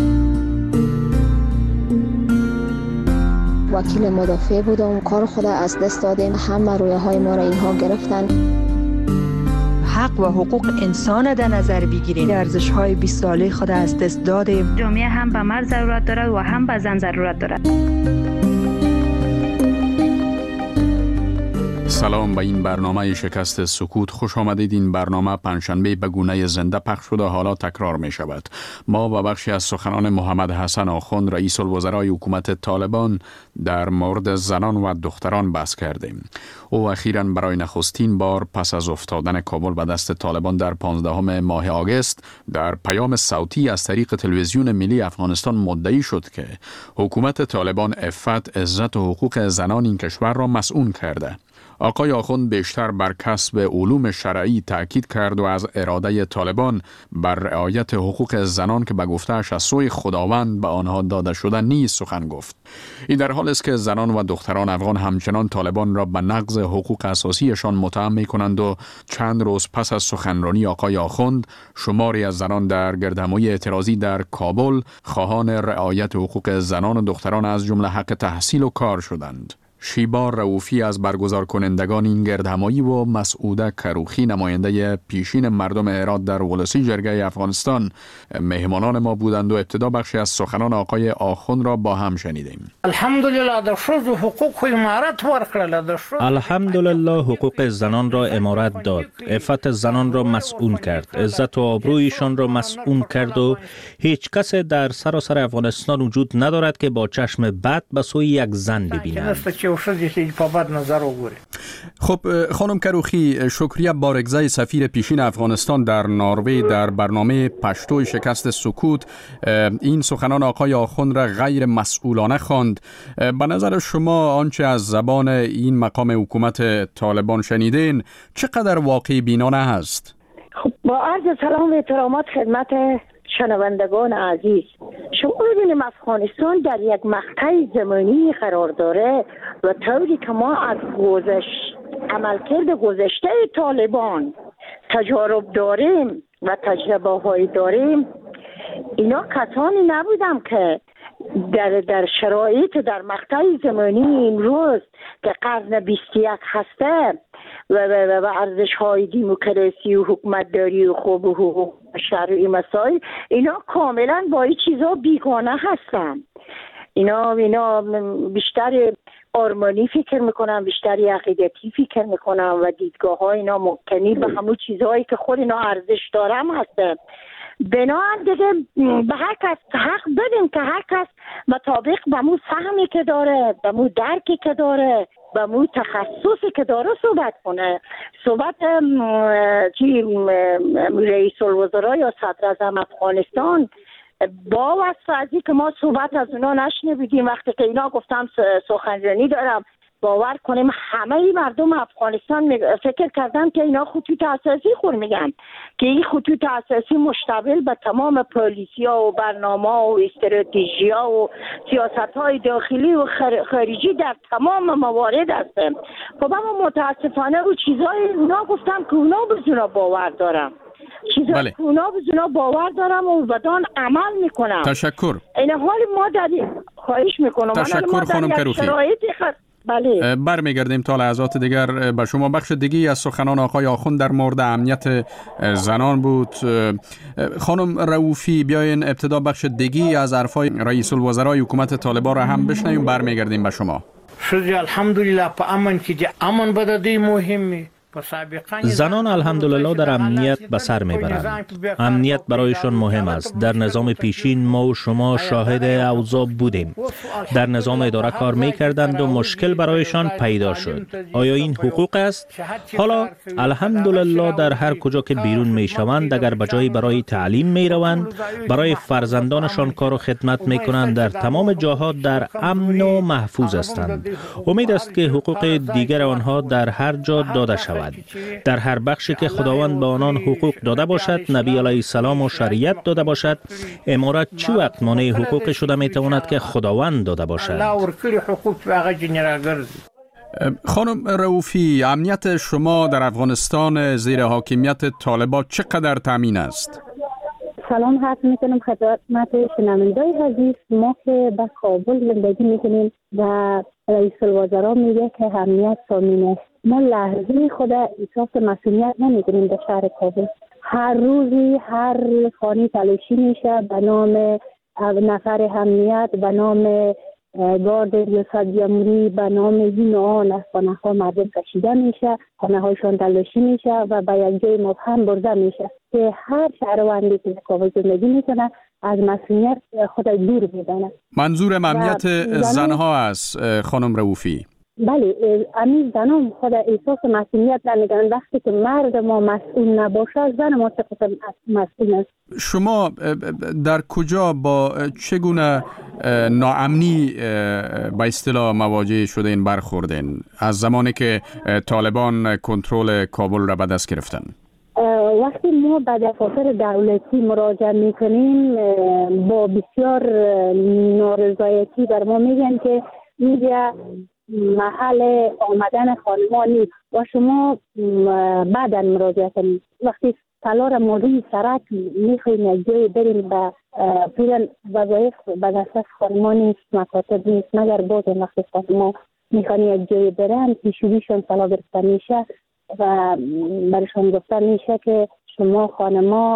وکیل مدافع بودم، کار خود از دست دادیم، همه رویاهای ما را اینها گرفتن. حق و حقوق انسان در نظر بگیریم. ارزش‌های 20 ساله خود از دست دادیم. جامعه هم به مرد ضرورت دارد و هم به زن ضرورت دارد. سلام به این برنامه شکست سکوت. خوش آمدید. این برنامه پنجشنبه به گونه زنده پخش شده، حالا تکرار می شود. ما با بخشی از سخنان محمد حسن آخوند رئیس الوزرای حکومت طالبان در مورد زنان و دختران بحث کردیم. او اخیراً برای نخستین بار پس از افتادن کابل به دست طالبان در 15 ماه آگوست در پیام صوتی از طریق تلویزیون ملی افغانستان مدعی شد که حکومت طالبان عفت، عزت و حقوق زنان این کشور را مسئول کرده. آقای آخوند بیشتر بر کسب علوم شرعی تاکید کرد و از اراده طالبان بر رعایت حقوق زنان که به گفته‌اش از سوی خداوند به آنها داده شده نیز سخن گفت. این در حال است که زنان و دختران افغان همچنان طالبان را به نقض حقوق اساسیشان متهم می‌کنند و چند روز پس از سخنرانی آقای آخوند شماری از زنان در گردهمایی اعتراضی در کابل خواهان رعایت حقوق زنان و دختران از جمله حق تحصیل و کار شدند. شیبا رؤوفی از برگزار کنندگان این گردهمایی و مسعوده کروخی نماینده پیشین مردم هرات در ولسی جرگه افغانستان مهمانان ما بودند و ابتدا بخشی از سخنان آقای آخوند را با هم شنیدیم. الحمدلله در ښځو حقوق امارت ورکړل. الحمدلله حقوق زنان را امارت داد، عفت زنان را مسئول کرد، عزت و آبرویشان را مسئول کرد و هیچ کس در سراسر افغانستان وجود ندارد که با چشم بد به سوی یک زن ببیند. خب خانم کروخی، شکریه بارگزای سفیر پیشین افغانستان در نروژ در برنامه پشتو شکست سکوت این سخنان آقای آخوند را غیر مسئولانه خواند. به نظر شما آنچه از زبان این مقام حکومت طالبان شنیدین چقدر واقعی بینانه هست؟ خب با عرض سلام و احترامات خدمت شنوندگان عزیز، شما ببینیم افغانستان در یک مقطع زمانی قرار داره و طوری که ما از عملکرد گذشته طالبان تجارب داریم و تجربه های داریم، اینا کسانی نبودم که در شرایط در مقطع زمانی امروز که قرن 21 هسته و ارزش‌های دموکراسی و حکومتداری و خوب و حقوق شرعی مسائل، اینا کاملا با این چیزا بیگانه هستن. اینا بیشتر آرمانی فکر میکنم، بیشتر عقیدتی فکر میکنم و دیدگاه ها اینا مبتنی به همون چیزهایی که خود اینا ارزش دارم هستن. بنابراین دیگه به هر کس حق بدیم که هر کس مطابق به مو فهمی که داره، به مو درکی که داره، به مو تخصصی که داره صحبت کنه. صحبت رئیس الوزراء یا صدر اعظم افغانستان با واسطه از که ما صحبت از اونا نشنیدیم، وقتی که اینا گفتم سخنرانی دارم، باور کنیم همه مردم افغانستان فکر کردن که اینا خطوط اساسی خود میگن که این خطوط اساسی مشتمل به تمام پالیسی‌ها و برنامه‌ها و استراتژی‌ها و سیاست‌های داخلی و خارجی در تمام موارد هستن. خب اما متاسفانه رو چیزای اونا گفتم که اونا بزرگا باور دارم، چیزایی که اونا بزرگا باور دارم و بدان عمل میکنم. تشکر. این حال ما در خواهش میکنم. تشکر خانم کروخی. بله. برمیگردیم تا لحظات دیگر به شما. بخش دیگی از سخنان آقای آخوند در مورد امنیت زنان بود. خانم رؤوفی، بیاین ابتدا بخش دیگی از حرفای رئیس الوزرای حکومت طالبان را هم بشنویم، برمیگردیم به شما. شدی الحمدلله په امن کې دي، امن به د دې مهمه. زنان الحمدلله در امنیت به سر میبرند. امنیت برایشان مهم است. در نظام پیشین ما و شما شاهد اوضاع بودیم. در نظام اداره کار میکردند و مشکل برایشان پیدا شد. آیا این حقوق است؟ حالا الحمدلله در هر کجا که بیرون میشوند، اگر بجای برای تعلیم میروند، برای فرزندانشان کار و خدمت میکنند، در تمام جاها در امن و محفوظ هستند. امید است که حقوق دیگر آنها در هر جا داده شود. در هر بخشی که خداوند به آنان حقوق داده باشد، نبی علیه السلام و شریعت داده باشد، امارت چی وقت مانع حقوق شده میتواند که خداوند داده باشد؟ خانم رؤوفی، امنیت شما در افغانستان زیر حاکمیت طالبان چقدر تامین است؟ سلام عرض میکنم خدمت شنوندگان عزیز. ما که به کابل زندگی میکنیم و رئیس الوزراء میگه که امنیت تامین است، ما لحظه خود احساس مسئولیت نمیکنیم در شهر کابل. هر روزی هر خانه تلاشی میشه به نام نفر امنیت، به نام گارد ریاست جمهوری، به نام این و آن از خانه ها مردم کشیده میشه، خانه هایشان تلاشی میشه و به یک جای مبهم برده میشه که هر شهروندی که در کابل زندگی میکنه از مسئولیت خود دور میدانه. منظورم امنیت زنها است خانم رؤوفی. بله، امید زنان خود احساس مسئولیت نمیدن. وقتی که مرد ما مسئول نباشه، زن ما چقدر مسئول است. شما در کجا با چگونه ناامنی به اصطلاح مواجه شدین، برخوردین از زمانی که طالبان کنترل کابل را به دست گرفتن؟ وقتی ما به دفاتر دولتی مراجعه میکنیم با بسیار نارضایتی بر ما میگن که اینجا محل آمدن خانمان نیست و شما بعدا مراجعه کنید. وقتی تلار موضوعی سرک میخواییم یک جای بریم به فیلن وظایف به دست خانمان نیست، مکاتب نیست، مگر باز وقتی ما میخواییم یک جای برن پیشویشون سلا گرفته میشه و برشان گفته میشه که شما خانما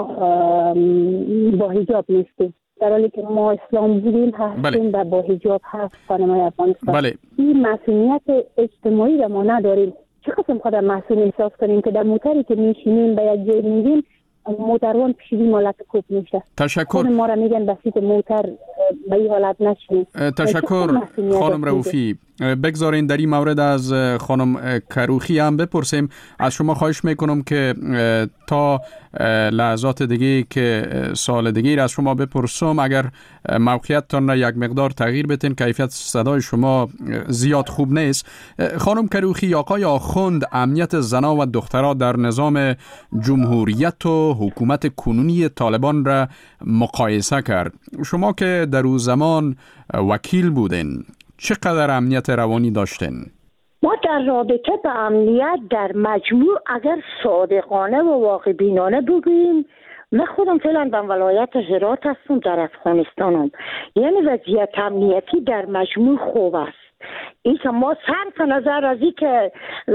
با حجاب نیستید، در حالی که ما اسلام بودیم هستیم و با حجاب هست خانمای افغانستان. بله. این مسئولیت اجتماعی را ما نداریم. چه قسم خود مسئول احساس کنیم که در موتری که میشینیم به یک جای میگیم موتروان پیشوی مالت کوب میشه. تشکر. ما را میگن بسیط موتر به این حالت نشینیم. تشکر خانم رؤوفی. بگذارین در این مورد از خانم کروخی هم بپرسیم. از شما خواهش میکنم که تا لحظات دیگه که سال دیگه از شما بپرسم، اگر موقعیتتان را یک مقدار تغییر بدین، کیفیت صدای شما زیاد خوب نیست. خانم کروخی، آقای آخوند امنیت زنان و دخترها در نظام جمهوریت و حکومت کنونی طالبان را مقایسه کرد. شما که در اون زمان وکیل بودین، چقدر امنیت روانی داشتین؟ ما در رابطه به امنیت در مجموع اگر صادقانه و واقع بینانه بگوییم، من خودم فعلا به ولایت هرات هستم در افغانستانم، یعنی وضعیت امنیتی در مجموع خوب است. این که ما صرف نظر از این که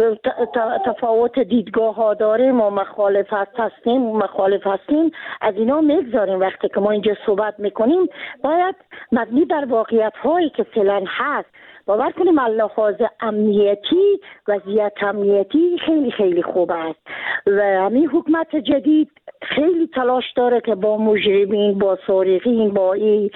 تفاوت دیدگاه ها داریم و مخالف هستیم از اینا میگذاریم. وقتی که ما اینجا صحبت میکنیم باید مبنی بر واقعیت هایی که فعلا هست. باور کنیم لحاظ امنیتی، وضعیت امنیتی خیلی خیلی خوب است و همین حکومت جدید خیلی تلاش داره که با مجرمین، با سارقین، با این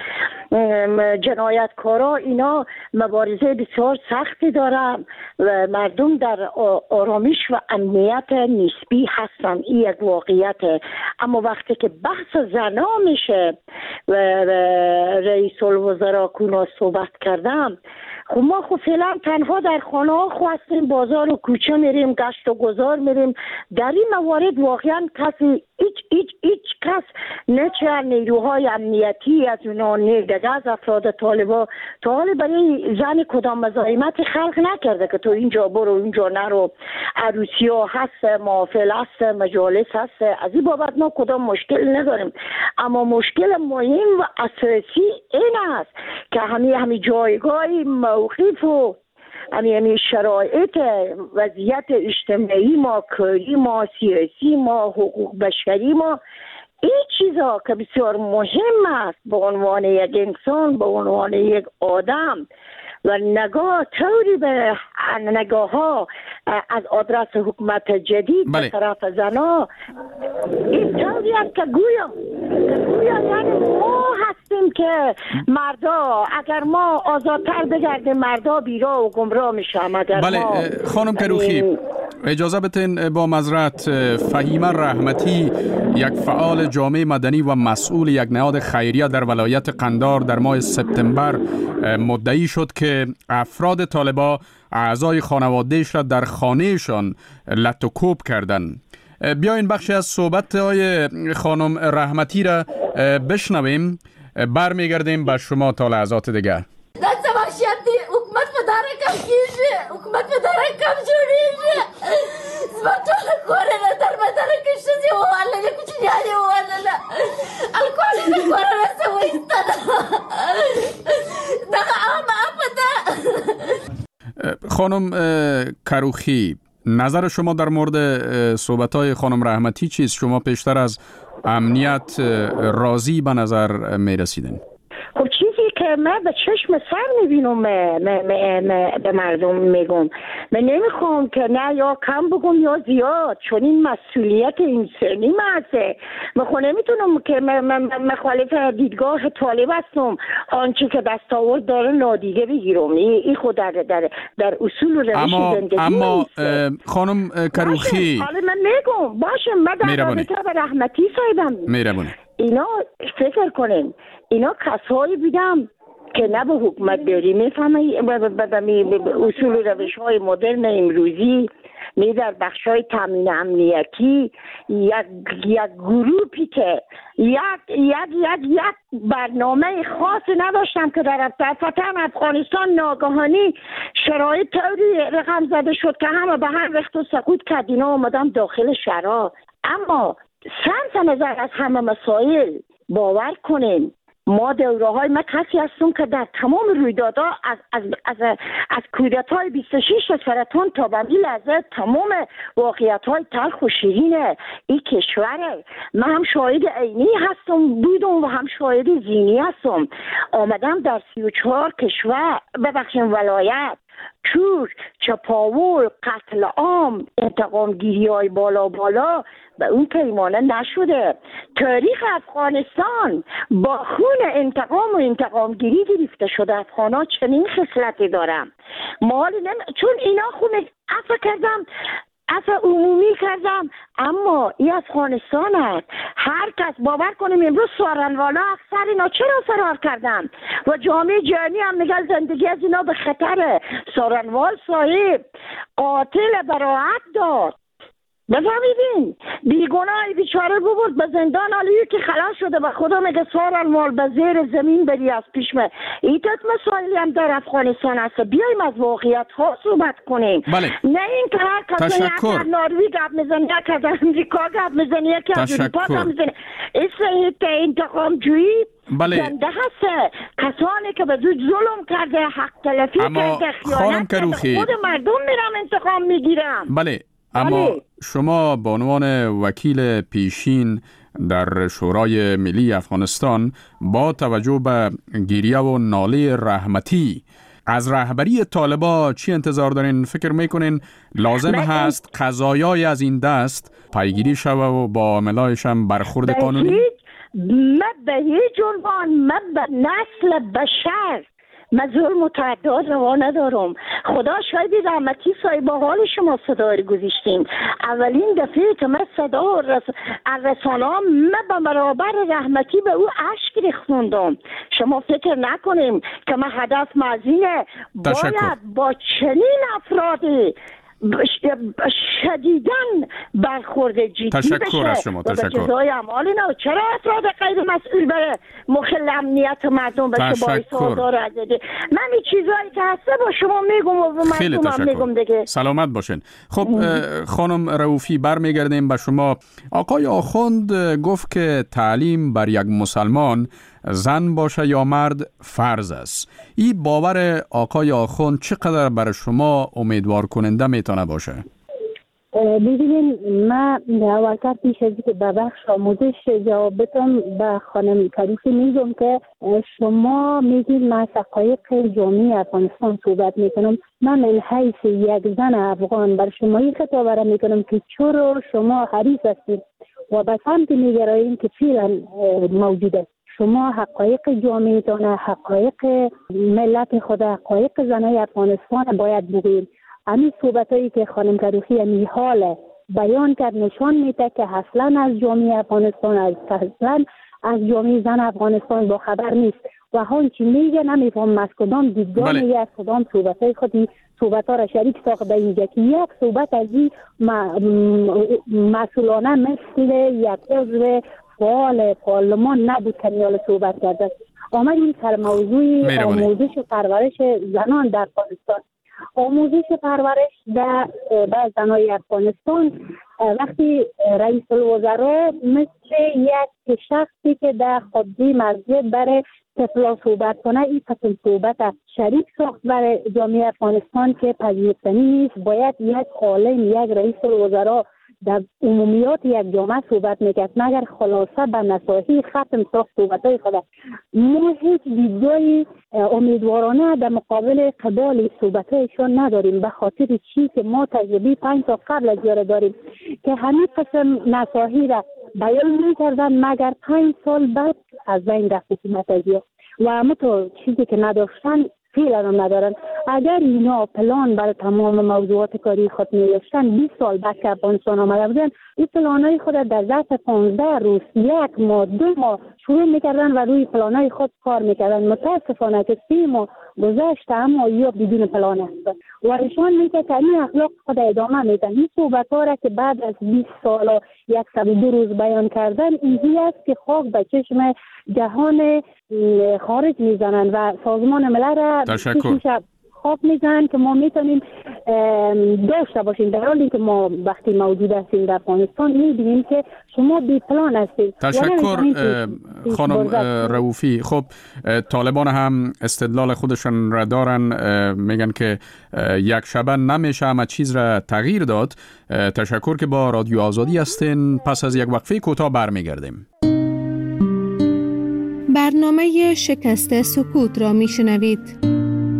جنایتکارا اینا مبارزه بسیار سختی دارن و مردم در آرامش و امنیت نسبی هستن. این یک واقعیته. اما وقتی که بحث زنا میشه و رئیس الوزراء کونا صحبت کردم، خب ما خب فعلا تنها در خانه ها هستیم، بازار و کوچه میریم، گشت و گذار میریم. در این موارد واقعا کسی هیچ کس نه چه نیروهای امنیتی از اونا نه دیگه از افراد طالبا تا حال برای زن کدام مزاحمت خلق نکرده که تو اینجا برو اینجا نرو. عروسی ها هست، محافل هست، مجالس هست. از این بابت ما کدام مشکل نداریم. اما مشکل مهم و اساسی این است که همین جایگاه موقف و همین شرایط وضعیت اجتماعی ما، کاری ما، سیاسی ما، حقوق بشری ما، این چیزا که بسیار مهم است به عنوان یک انسان، به عنوان یک آدم و نگاه طوری به نگاه ها از آدرس حکومت جدید به طرف زنا این طوری است که گویا یعنی ما هستیم که مردا اگر ما آزادتر بگردیم مردا بیرا و گمراه میشم. اگر خانم کروخی اجازه بتین با معذرت، فهیمه رحمتی یک فعال جامعه مدنی و مسئول یک نهاد خیریه در ولایت قندار در ماه سپتامبر مدعی شد که افراد طالبا اعضای خانوادهش را در خانهشان لط و کوب کردن. بیاین بخشی از صحبت های خانم رحمتی را بشنویم، برمیگردیم به شما تا لحظات دیگه. دست وحشیتی حکومت پدره کم کیشه، حکومت پدره کم جوریشه. زبطول کوره ندر مدره کشتی و والله کچی جانی و والله الکولی نکوره رسه و ایستاده دقا آما اپده. خانم کروخی، نظر شما در مورد صحبت‌های خانم رحمتی چیست؟ شما پیشتر از امنیت راضی به نظر می رسیدن؟ خب چیزی که من به چشم سر میبینم به مردم میگم، من نمیخوام که نه یا کم بگم یا زیاد، چون این مسئولیت انسانی محضه. من خود نمیتونم که مخالف دیدگاه طالب هستم آنچه که دستاورد داره نادیده بگیرم. این خود در اصول و روش زندگی اما خانم کروخی حالا من میگم باشه، من در رابطه به رحمتی صاحبم اینا فکر کنیم اینا کسایی بیدم که نه به حکومت داری میفهمه به اصول و روش های مدرن امروزی، نه در بخش های تامین امنیتی یک گروپی که یک برنامه خاصی نداشتم که در فتن افغانستان ناگهانی شرایط طوری رقم زده شد که همه به هم رخت و سکوت کرد، اینا آمدن داخل شهرها. اما صرف نظر از همه مسائل باور کنین ما دوره‌های ما کسی هستیم که در تمام رویدادها از کودتای 26 سرطان تا به این لحظه تمام واقعیت‌های تلخ و شیرین این کشور من هم شاهد عینی هستم بودم و هم شاهد ذهنی هستم. آمدم در 34 کشور ببخشید ولایت چور، چپاول، قتل عام، انتقام گیری های بالا به اون پیمانه نشده. تاریخ افغانستان با خون انتقام و انتقام گیری گرفته شده. افغانا چنین خصلتی دارم چون اینا خون عفو کردم، عفو عمومی کردم، اما این افغانستان است. هر کس باور کنیم امروز سارنوالا اکثر اینا چرا فرار کردن و جامعه جهانی هم میگن زندگی از اینا به خطره. سارنوال صاحب قاتل براعت داد، بفهمیدین بیگناهی بیچاره ببرد به زندان، علیه که خلاص شده به خدا میگه سارنوال به زیر زمین بری از پیشمه. ایتت مسائلی هم در افغانستان هست. بیاییم از واقعیت ها صحبت کنیم. نه این که هر کس یک ناروی گپ میزنه، یک از امریکا گپ میزنه، یکی از اروپا گپ میزنه. این انتقام جویی زنده هست. کسانی که به زود ظلم کرده، حق تلفی کرده، خیانت کرده، خود مردم میرم انتقام میگیرم. بله، اما شما به عنوان وکیل پیشین در شورای ملی افغانستان با توجه به گریه و ناله رحمتی از رهبری طالبا چی انتظار دارین؟ فکر میکنین لازم هست قضایای از این دست پیگیری شوه و با عاملایش هم برخورد قانونی؟ به هیچ عنوان به نسل بشر من ظلم و تعداد روا ندارم. خدا شاید رحمتی صاحب حال شما صدا رو گذاشتیم. اولین دفعه که من صدا رسانه من به برابر رحمتی به او اشک ریختوندم. شما فکر نکنیم که من هدف مزینه باید با چنین افرادی شدیداً برخورد جدی تشکر از شما. تشکر. جزای اعمال نه. چرا افراد غیر مسئول بره مخل امنیت مردم بشه باعث آزار عزیزی؟ من این چیزایی که هسته با شما میگم و مردم هم میگم دیگه. سلامت باشین. خب خانم رؤوفی برمیگردیم به شما. آقای آخوند گفت که تعلیم بر یک مسلمان زن باشه یا مرد فرض است. این باور آقای آخوند چقدر برای شما امیدوار کننده میتونه باشه؟ ببینید من اولتر پیش از که به بخش آموزش جواب بدم به خانم کروفی میگم که شما میگید من حقایق جامعه افغانستان صحبت میکنم. من من حیث یک زن افغان بر شما این خطاب را میکنم که چرا شما حریص هستید و به سمت میگرایید که فعلا موجود است. شما حقایق جامعه دانه، حقایق ملت خود، حقایق زنای افغانستان باید بگویید. همین صحبتایی که خانم کروخی همی حال بیان کرد نشان میده که اصلا از جامعه افغانستان، اصلا از جامعه زن افغانستان با خبر نیست و هان چی میگه نمیفهم از کدام دیدگاه میگه، از کدام صحبتای خودی صحبتها را شریک ساخته اینجا که یک صحبت از این مسئولانه مثل یک عضو فعال پارلمان نبود که نیال صحبت کرده. آمدیم سر موضوع آموزش و پرورش زنان در افغانستان. آموزش پرورش در زنای افغانستان وقتی رئیس الوزراء مثل یک شخصی که در خودی مسجد برای طفلا صحبت کنه این قسم صحبت شریک ساخت برای جامعه افغانستان که پذیرفتنی نیست. باید یک عالم، یک رئیس الوزراء در عمومیات یک جامعه صحبت میکرد مگر خلاصه به نصاحی ختم ساخت صحبتهای خود. ما هیچ دیدگاهی امیدوارانه در مقابل قبال صحبتهایشان نداریم به خاطر چی که ما تجربه 5 سال قبل از یاره داریم که همین قسم نصاحی را بیان میکردن مگر 5 سال بعد از بین رفت حکومت ازیا و همه تو چیزی که نداشتن فعلا هم ندارن. اگر اینا پلان برای تمام موضوعات کاری خود می‌داشتن 20 سال بعد که افغانستان آمده بودن این پلانای خود در ظرف 15 روز 1 ماه 2 ماه شروع میکردن و روی پلانای خود کار میکردن. متاسفانه که 3 ماه گذشته اما یا بدون پلان است و نشان میده که این اخلاق خود ادامه میدن. این صحبت‌ها را که بعد از 20 سال و 102 روز بیان کردن اینجوری است که خاک به چشم جهان خارج میزنن و سازمان ملل را خواب میزنن که ما میتونیم داشته باشیم در حالی که ما وقتی موجود هستیم در افغانستان میبینیم که شما بی پلان هستید. تشکر خانم رؤوفی. خب طالبان هم استدلال خودشون را دارن، میگن که یک شبه نمیشه همه چیز را تغییر داد. تشکر که با رادیو آزادی هستین. پس از یک وقفه کوتاه برمیگردیم. برنامه شکست سکوت را میشنوید.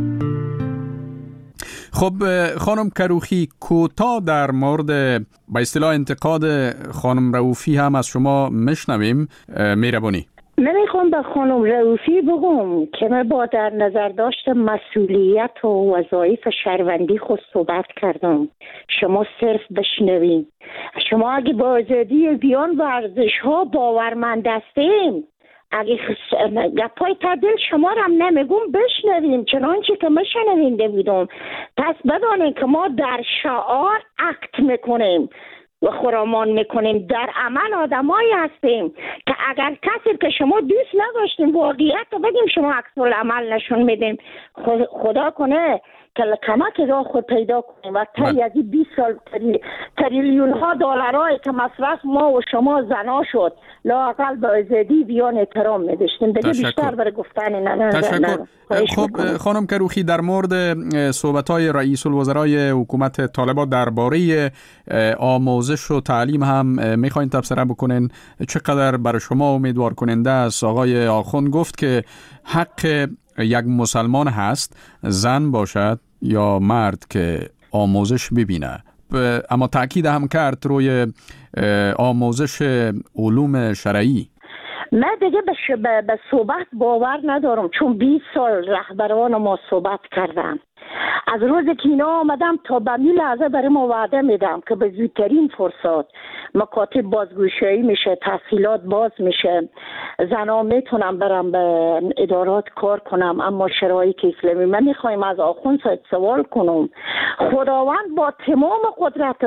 خب خانم کروخی کوتاه در مورد به اصطلاح انتقاد خانم رؤوفی هم از شما میشنویم. مهربانی. من میخوام به خانم رؤوفی بگم که من با در نظر داشت مسئولیت و وظایف شهروندی خود صحبت کردم. شما صرف بشنوین. شما اگه با آزادی بیان و ارزش ها باورمند هستین اگه گپای تعدیل شما رو هم نمیگم بشنویم چنانچه که من شنونده بودم. پس بدانیم که ما در شعار اکت میکنیم و خرامان میکنیم، در عمل آدمایی هستیم که اگر کسی که شما دوست نداشتیم واقعیت رو بگیم شما عکس العمل نشون میدیم. خدا کنه که کمک را خود پیدا کنیم و طی از 20 سال تریلیون ها دلارایی که مصرف ما و شما زنا شد لااقل به آزادی بیان احترام می‌داشتیم. دیگه بیشتر برای گفتن نه. تشکر. خب خانم کروخی، در مورد صحبت‌های رئیس الوزرای حکومت طالبان درباره آموزش و تعلیم هم می‌خواین تبصره بکنین. چقدر برای شما امیدوار کننده است؟ آقای آخوند گفت که حق یک مسلمان هست زن باشد یا مرد که آموزش ببینه، اما تأکید هم کرد روی آموزش علوم شرعی. من دیگه به صحبت باور ندارم، چون 20 سال رهبران ما صحبت کردم. از روز که اینا آمدم تا به می لحظه برای ما وعده میدم که به زودترین فرصت مکاتب بازگشایی میشه، تحصیلات باز میشه، زنا میتونم برم به ادارات کار کنم، اما شرایط اسلامی. من میخوایم از آخوند صاحب سوال کنم، خداوند با تمام قدرت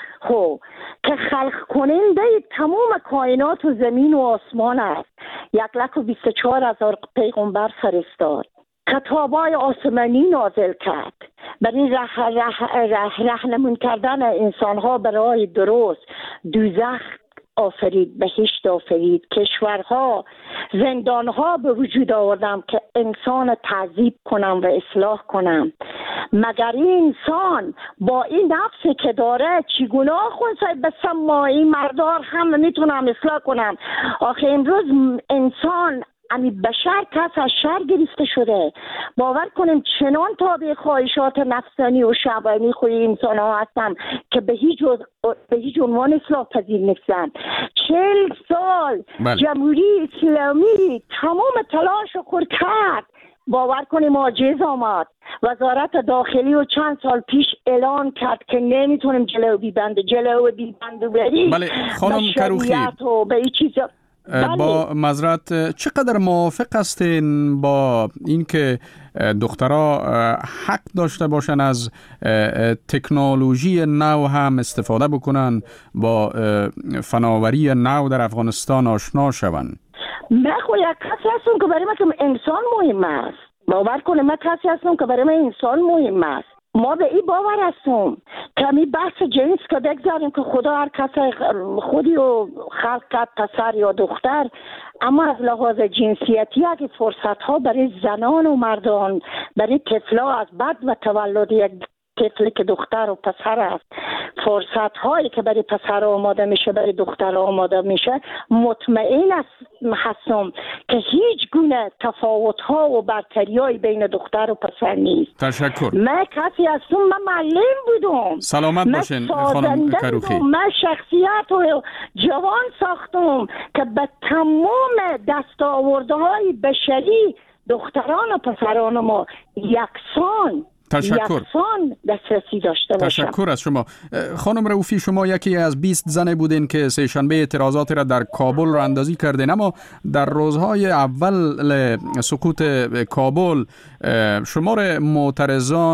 که خلق کننده تمام کائنات و زمین و آسمان است، 1,24,000 پیغمبر فرستاد، کتابای آسمانی نازل کرد برای راهنمون کردن انسانها برای درست، دوزخ آفرید، بهشت آفرید، کشورها، زندانها به وجود آوردم که انسان تعذیب کنم و اصلاح کنم. مگر این انسان با این نفسی که داره چگونه خونسای به سمایی مردار هم میتونم اصلاح کنم؟ آخه امروز انسان بشر کس از شر گرفته شده. باور کنیم چنان تابع خواهشات نفسانی و شهوانی خوی انسان ها هستن که به هیچ عنوان اصلاح پذیر نیستن. 40 سال جمهوری اسلامی تمام تلاش رو کرد، باور کنیم عاجز آمد. وزارت داخلی و چند سال پیش اعلان کرد که نمیتونیم جلو بیبند بریم. بله خانم کروخی، و به این چیزا با معذرت چقدر موافق هستین با اینکه دخترها حق داشته باشن از تکنولوژی نو هم استفاده بکنن، با فناوری نو در افغانستان آشنا شوند؟ من خود یک کسی هستم که برای من که انسان مهم است. باور کنه من کسی هستم که برای من انسان مهم است. ما به این باور هستم که می بحث جنس که بگذاریم که خدا هر کس خودی و خلق کرد، پسر یا دختر، اما از لحاظ جنسیتی اگه فرصت ها برای زنان و مردان، برای طفلا از بعد و تولد یک طفلی که دختر و پسر است، فرصت هایی که برای پسر آماده میشه برای دختر آماده میشه، مطمئن هستم که هیچ گونه تفاوت ها و برتری های بین دختر و پسر نیست. تشکر. من کسی هستم، من معلم بودم. سلامت باشین خانم کروخی. من شخصیت و جوان ساختم که به تمام دستاوردهای بشری دختران و پسران ما یکسان دسترسی داشته باشم. تشکر از شما. خانم رؤوفی، شما یکی از 20 زن بودین که سه‌شنبه اعتراضات را در کابل راه اندازی کردین، اما در روزهای اول سقوط کابل شمار معترضان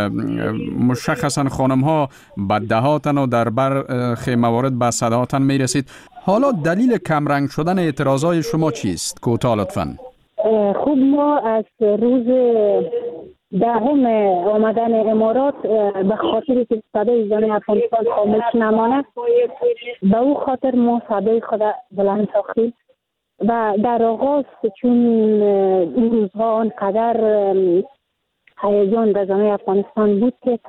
مشخصا خانم‌ها به دهاتن و در برخی موارد به صدهاتن میرسید. حالا دلیل کمرنگ شدن اعتراضات شما چیست؟ کوتاه لطفاً. خب ما از روز دهم آمدن امارات به خاطر که صدای زن افغانستان خاموش نماند، به او خاطر ما صدای خود بلند ساختیم و در آغاز چون این روزها آنقدر هیجان در زمین افغانستان بود که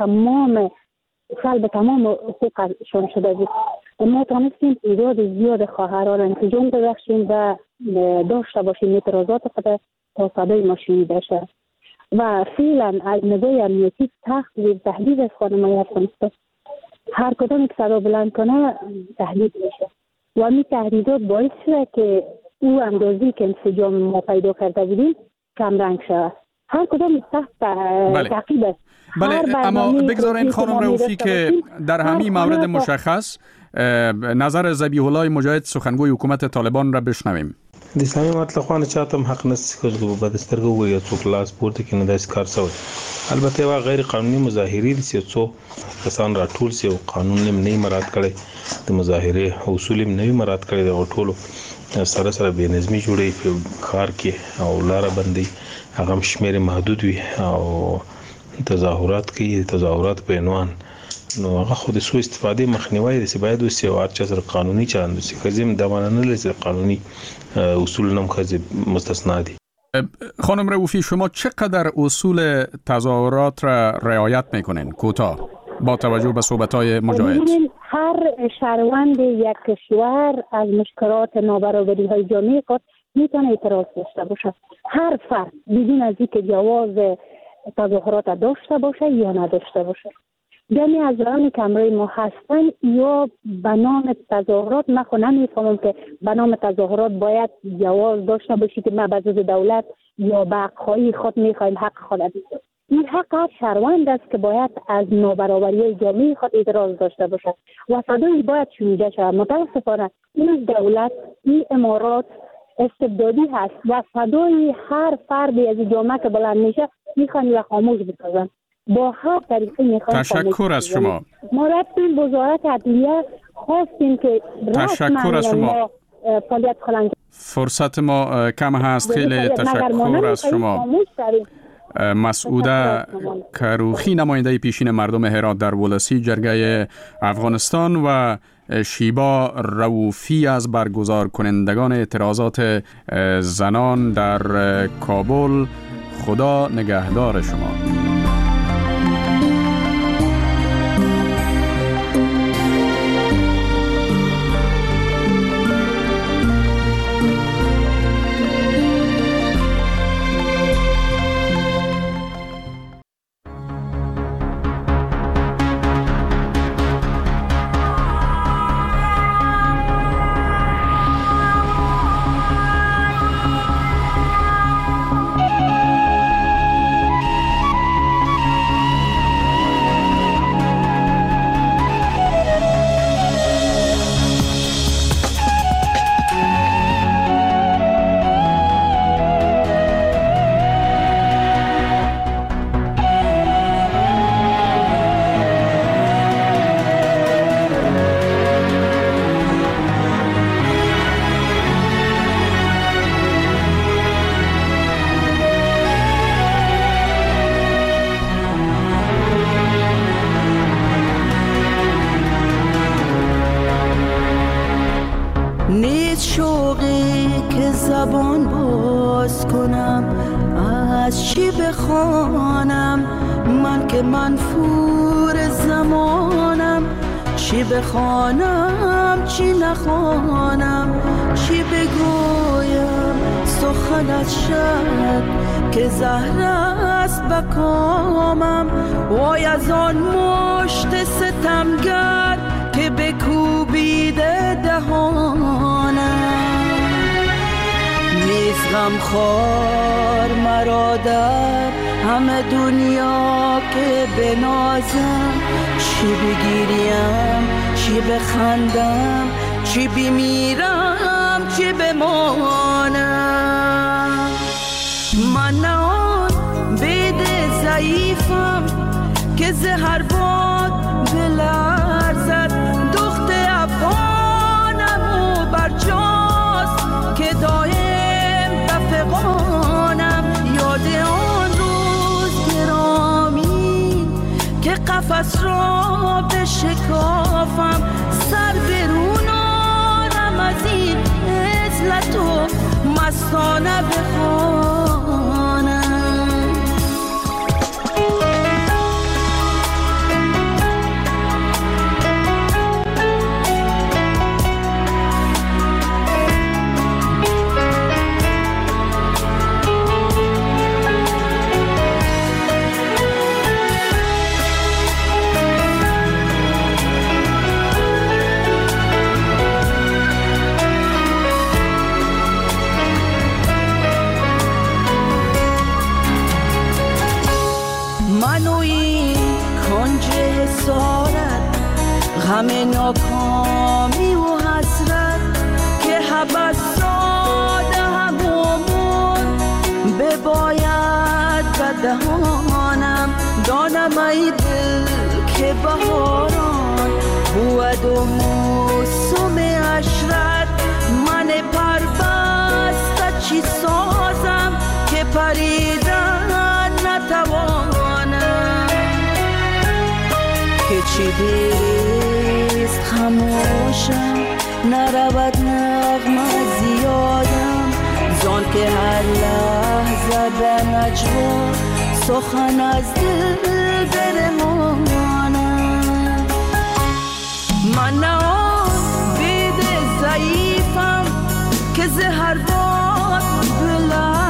سلب تمام حقوقشان شده بود، ما تانستیم تعداد زیاد خواهران انسجام ببخشیم و داشته باشیم اعتراضات خود تا صدای ماشینی بشه و فعلا از نگاه امنیتی تهدید از خانم‌های افغانستان، هر کدام یک صدا بلند کنه تهدید میشه و این تهدیدات باعث شده که او اندازی که انسجام ما پیدا کرده بودیم کمرنگ شود. هر کدام تحت تعقیب است. بله، اما بگذارین خانم رؤوفی که در همین مورد مشخص نظر ذبیح الله مجاهد سخنگوی حکومت طالبان را بشنویم. د اسلامي امارت لخوا نه چاته هم حق نشته چې په دسترګو وي څوک لاس پورته کړي نه داسې کار شوی. البته یوه غیر قانوني مظاهرې دي چې څو کسان راټول شي او قانون یې نه مراعات کړی، د مظاهرې اصول یې نه مراعات کړی، دغه ټولو سره بې نظمي جوړوي په ښار کې او لاره بندي، هغه هم شمېر محدود وي او تظاهرات کوي، تظاهرات په عنوان، نو هغه خو د سوء استفاده مخنیوي د باید وسی او هر چا سره قانوني چلند وسی. کزم د نه لري قانونی اصول نم خزه مستثنا دي. خانم رؤوفی، شما چقدر اصول تظاهرات را رعایت میکنین؟ کوتاه با توجه به صحبت‌های مجاهد. هر شهروند یک کشور از مشکلات نابرابری‌های جامعه خود میتونه اعتراض داشته باشه. هر فرد بدون از اینکه جواز تظاهرات داشته باشه یا نداشته باشه. جمعی از آنی که امروی ما هستن یا به نام تظاهرات، من خود نمیفهمم که به نام تظاهرات باید جواز داشته باشی که ما به جز دولت یا به حق‌های خود میخوایم حق خود بگیریم. این حق هر شهروند است که باید از نابرابری جامعه خود اعتراض داشته باشد و صدایش باید شنیده شود. متاسفانه این دولت، این امارات استبدادی هست و صدای هر فردی از جامعه که بلند میشه میخوان و خاموش بسازن. با هر طریقی میخوان. تشکر از شما. ما رفتیم وزارت عدلیه خواستیم که تشکر از شما. فعالیت کنند. فرصت ما کم هست. خیلی تشکر از شما. مسعوده کروخی، نماینده پیشین مردم هرات در ولسی جرگه افغانستان، و شیبا رؤوفی از برگزار کنندگان اعتراضات زنان در کابل. خدا نگهدار شما. بخوانم چی نخوانم، چی بگویم سخنت شد که زهر است بکامم. وای از آن مشت ستمگر که بکوبیده دهانم. نیز غمخوار مرا در همه دنیا که بنازم. چی بگیریم چی بخندم، چی بمیرم چی بمانم. من نه آن بید ضعیفم که زهر باد بلرزد. دخت افغانم و برجاست که دایم بفغانم. یاد آن روز گرامی که قفس را بشکافم. سر برونانم از این عزلت و مستانه بخوانم. همه ناکامی و حسرت که حبس ساده همون بباید به دهانم. دانم ای دل که بهاران بود و موسم عشرت. من پربسته چی سازم که پریدن نتوانم. چی دیریست خموشم نرود نغمه زیادم زان که هر لحظه به نجوا سخن از دل برمانم من نه بید ضعیفم که زهر باد بلند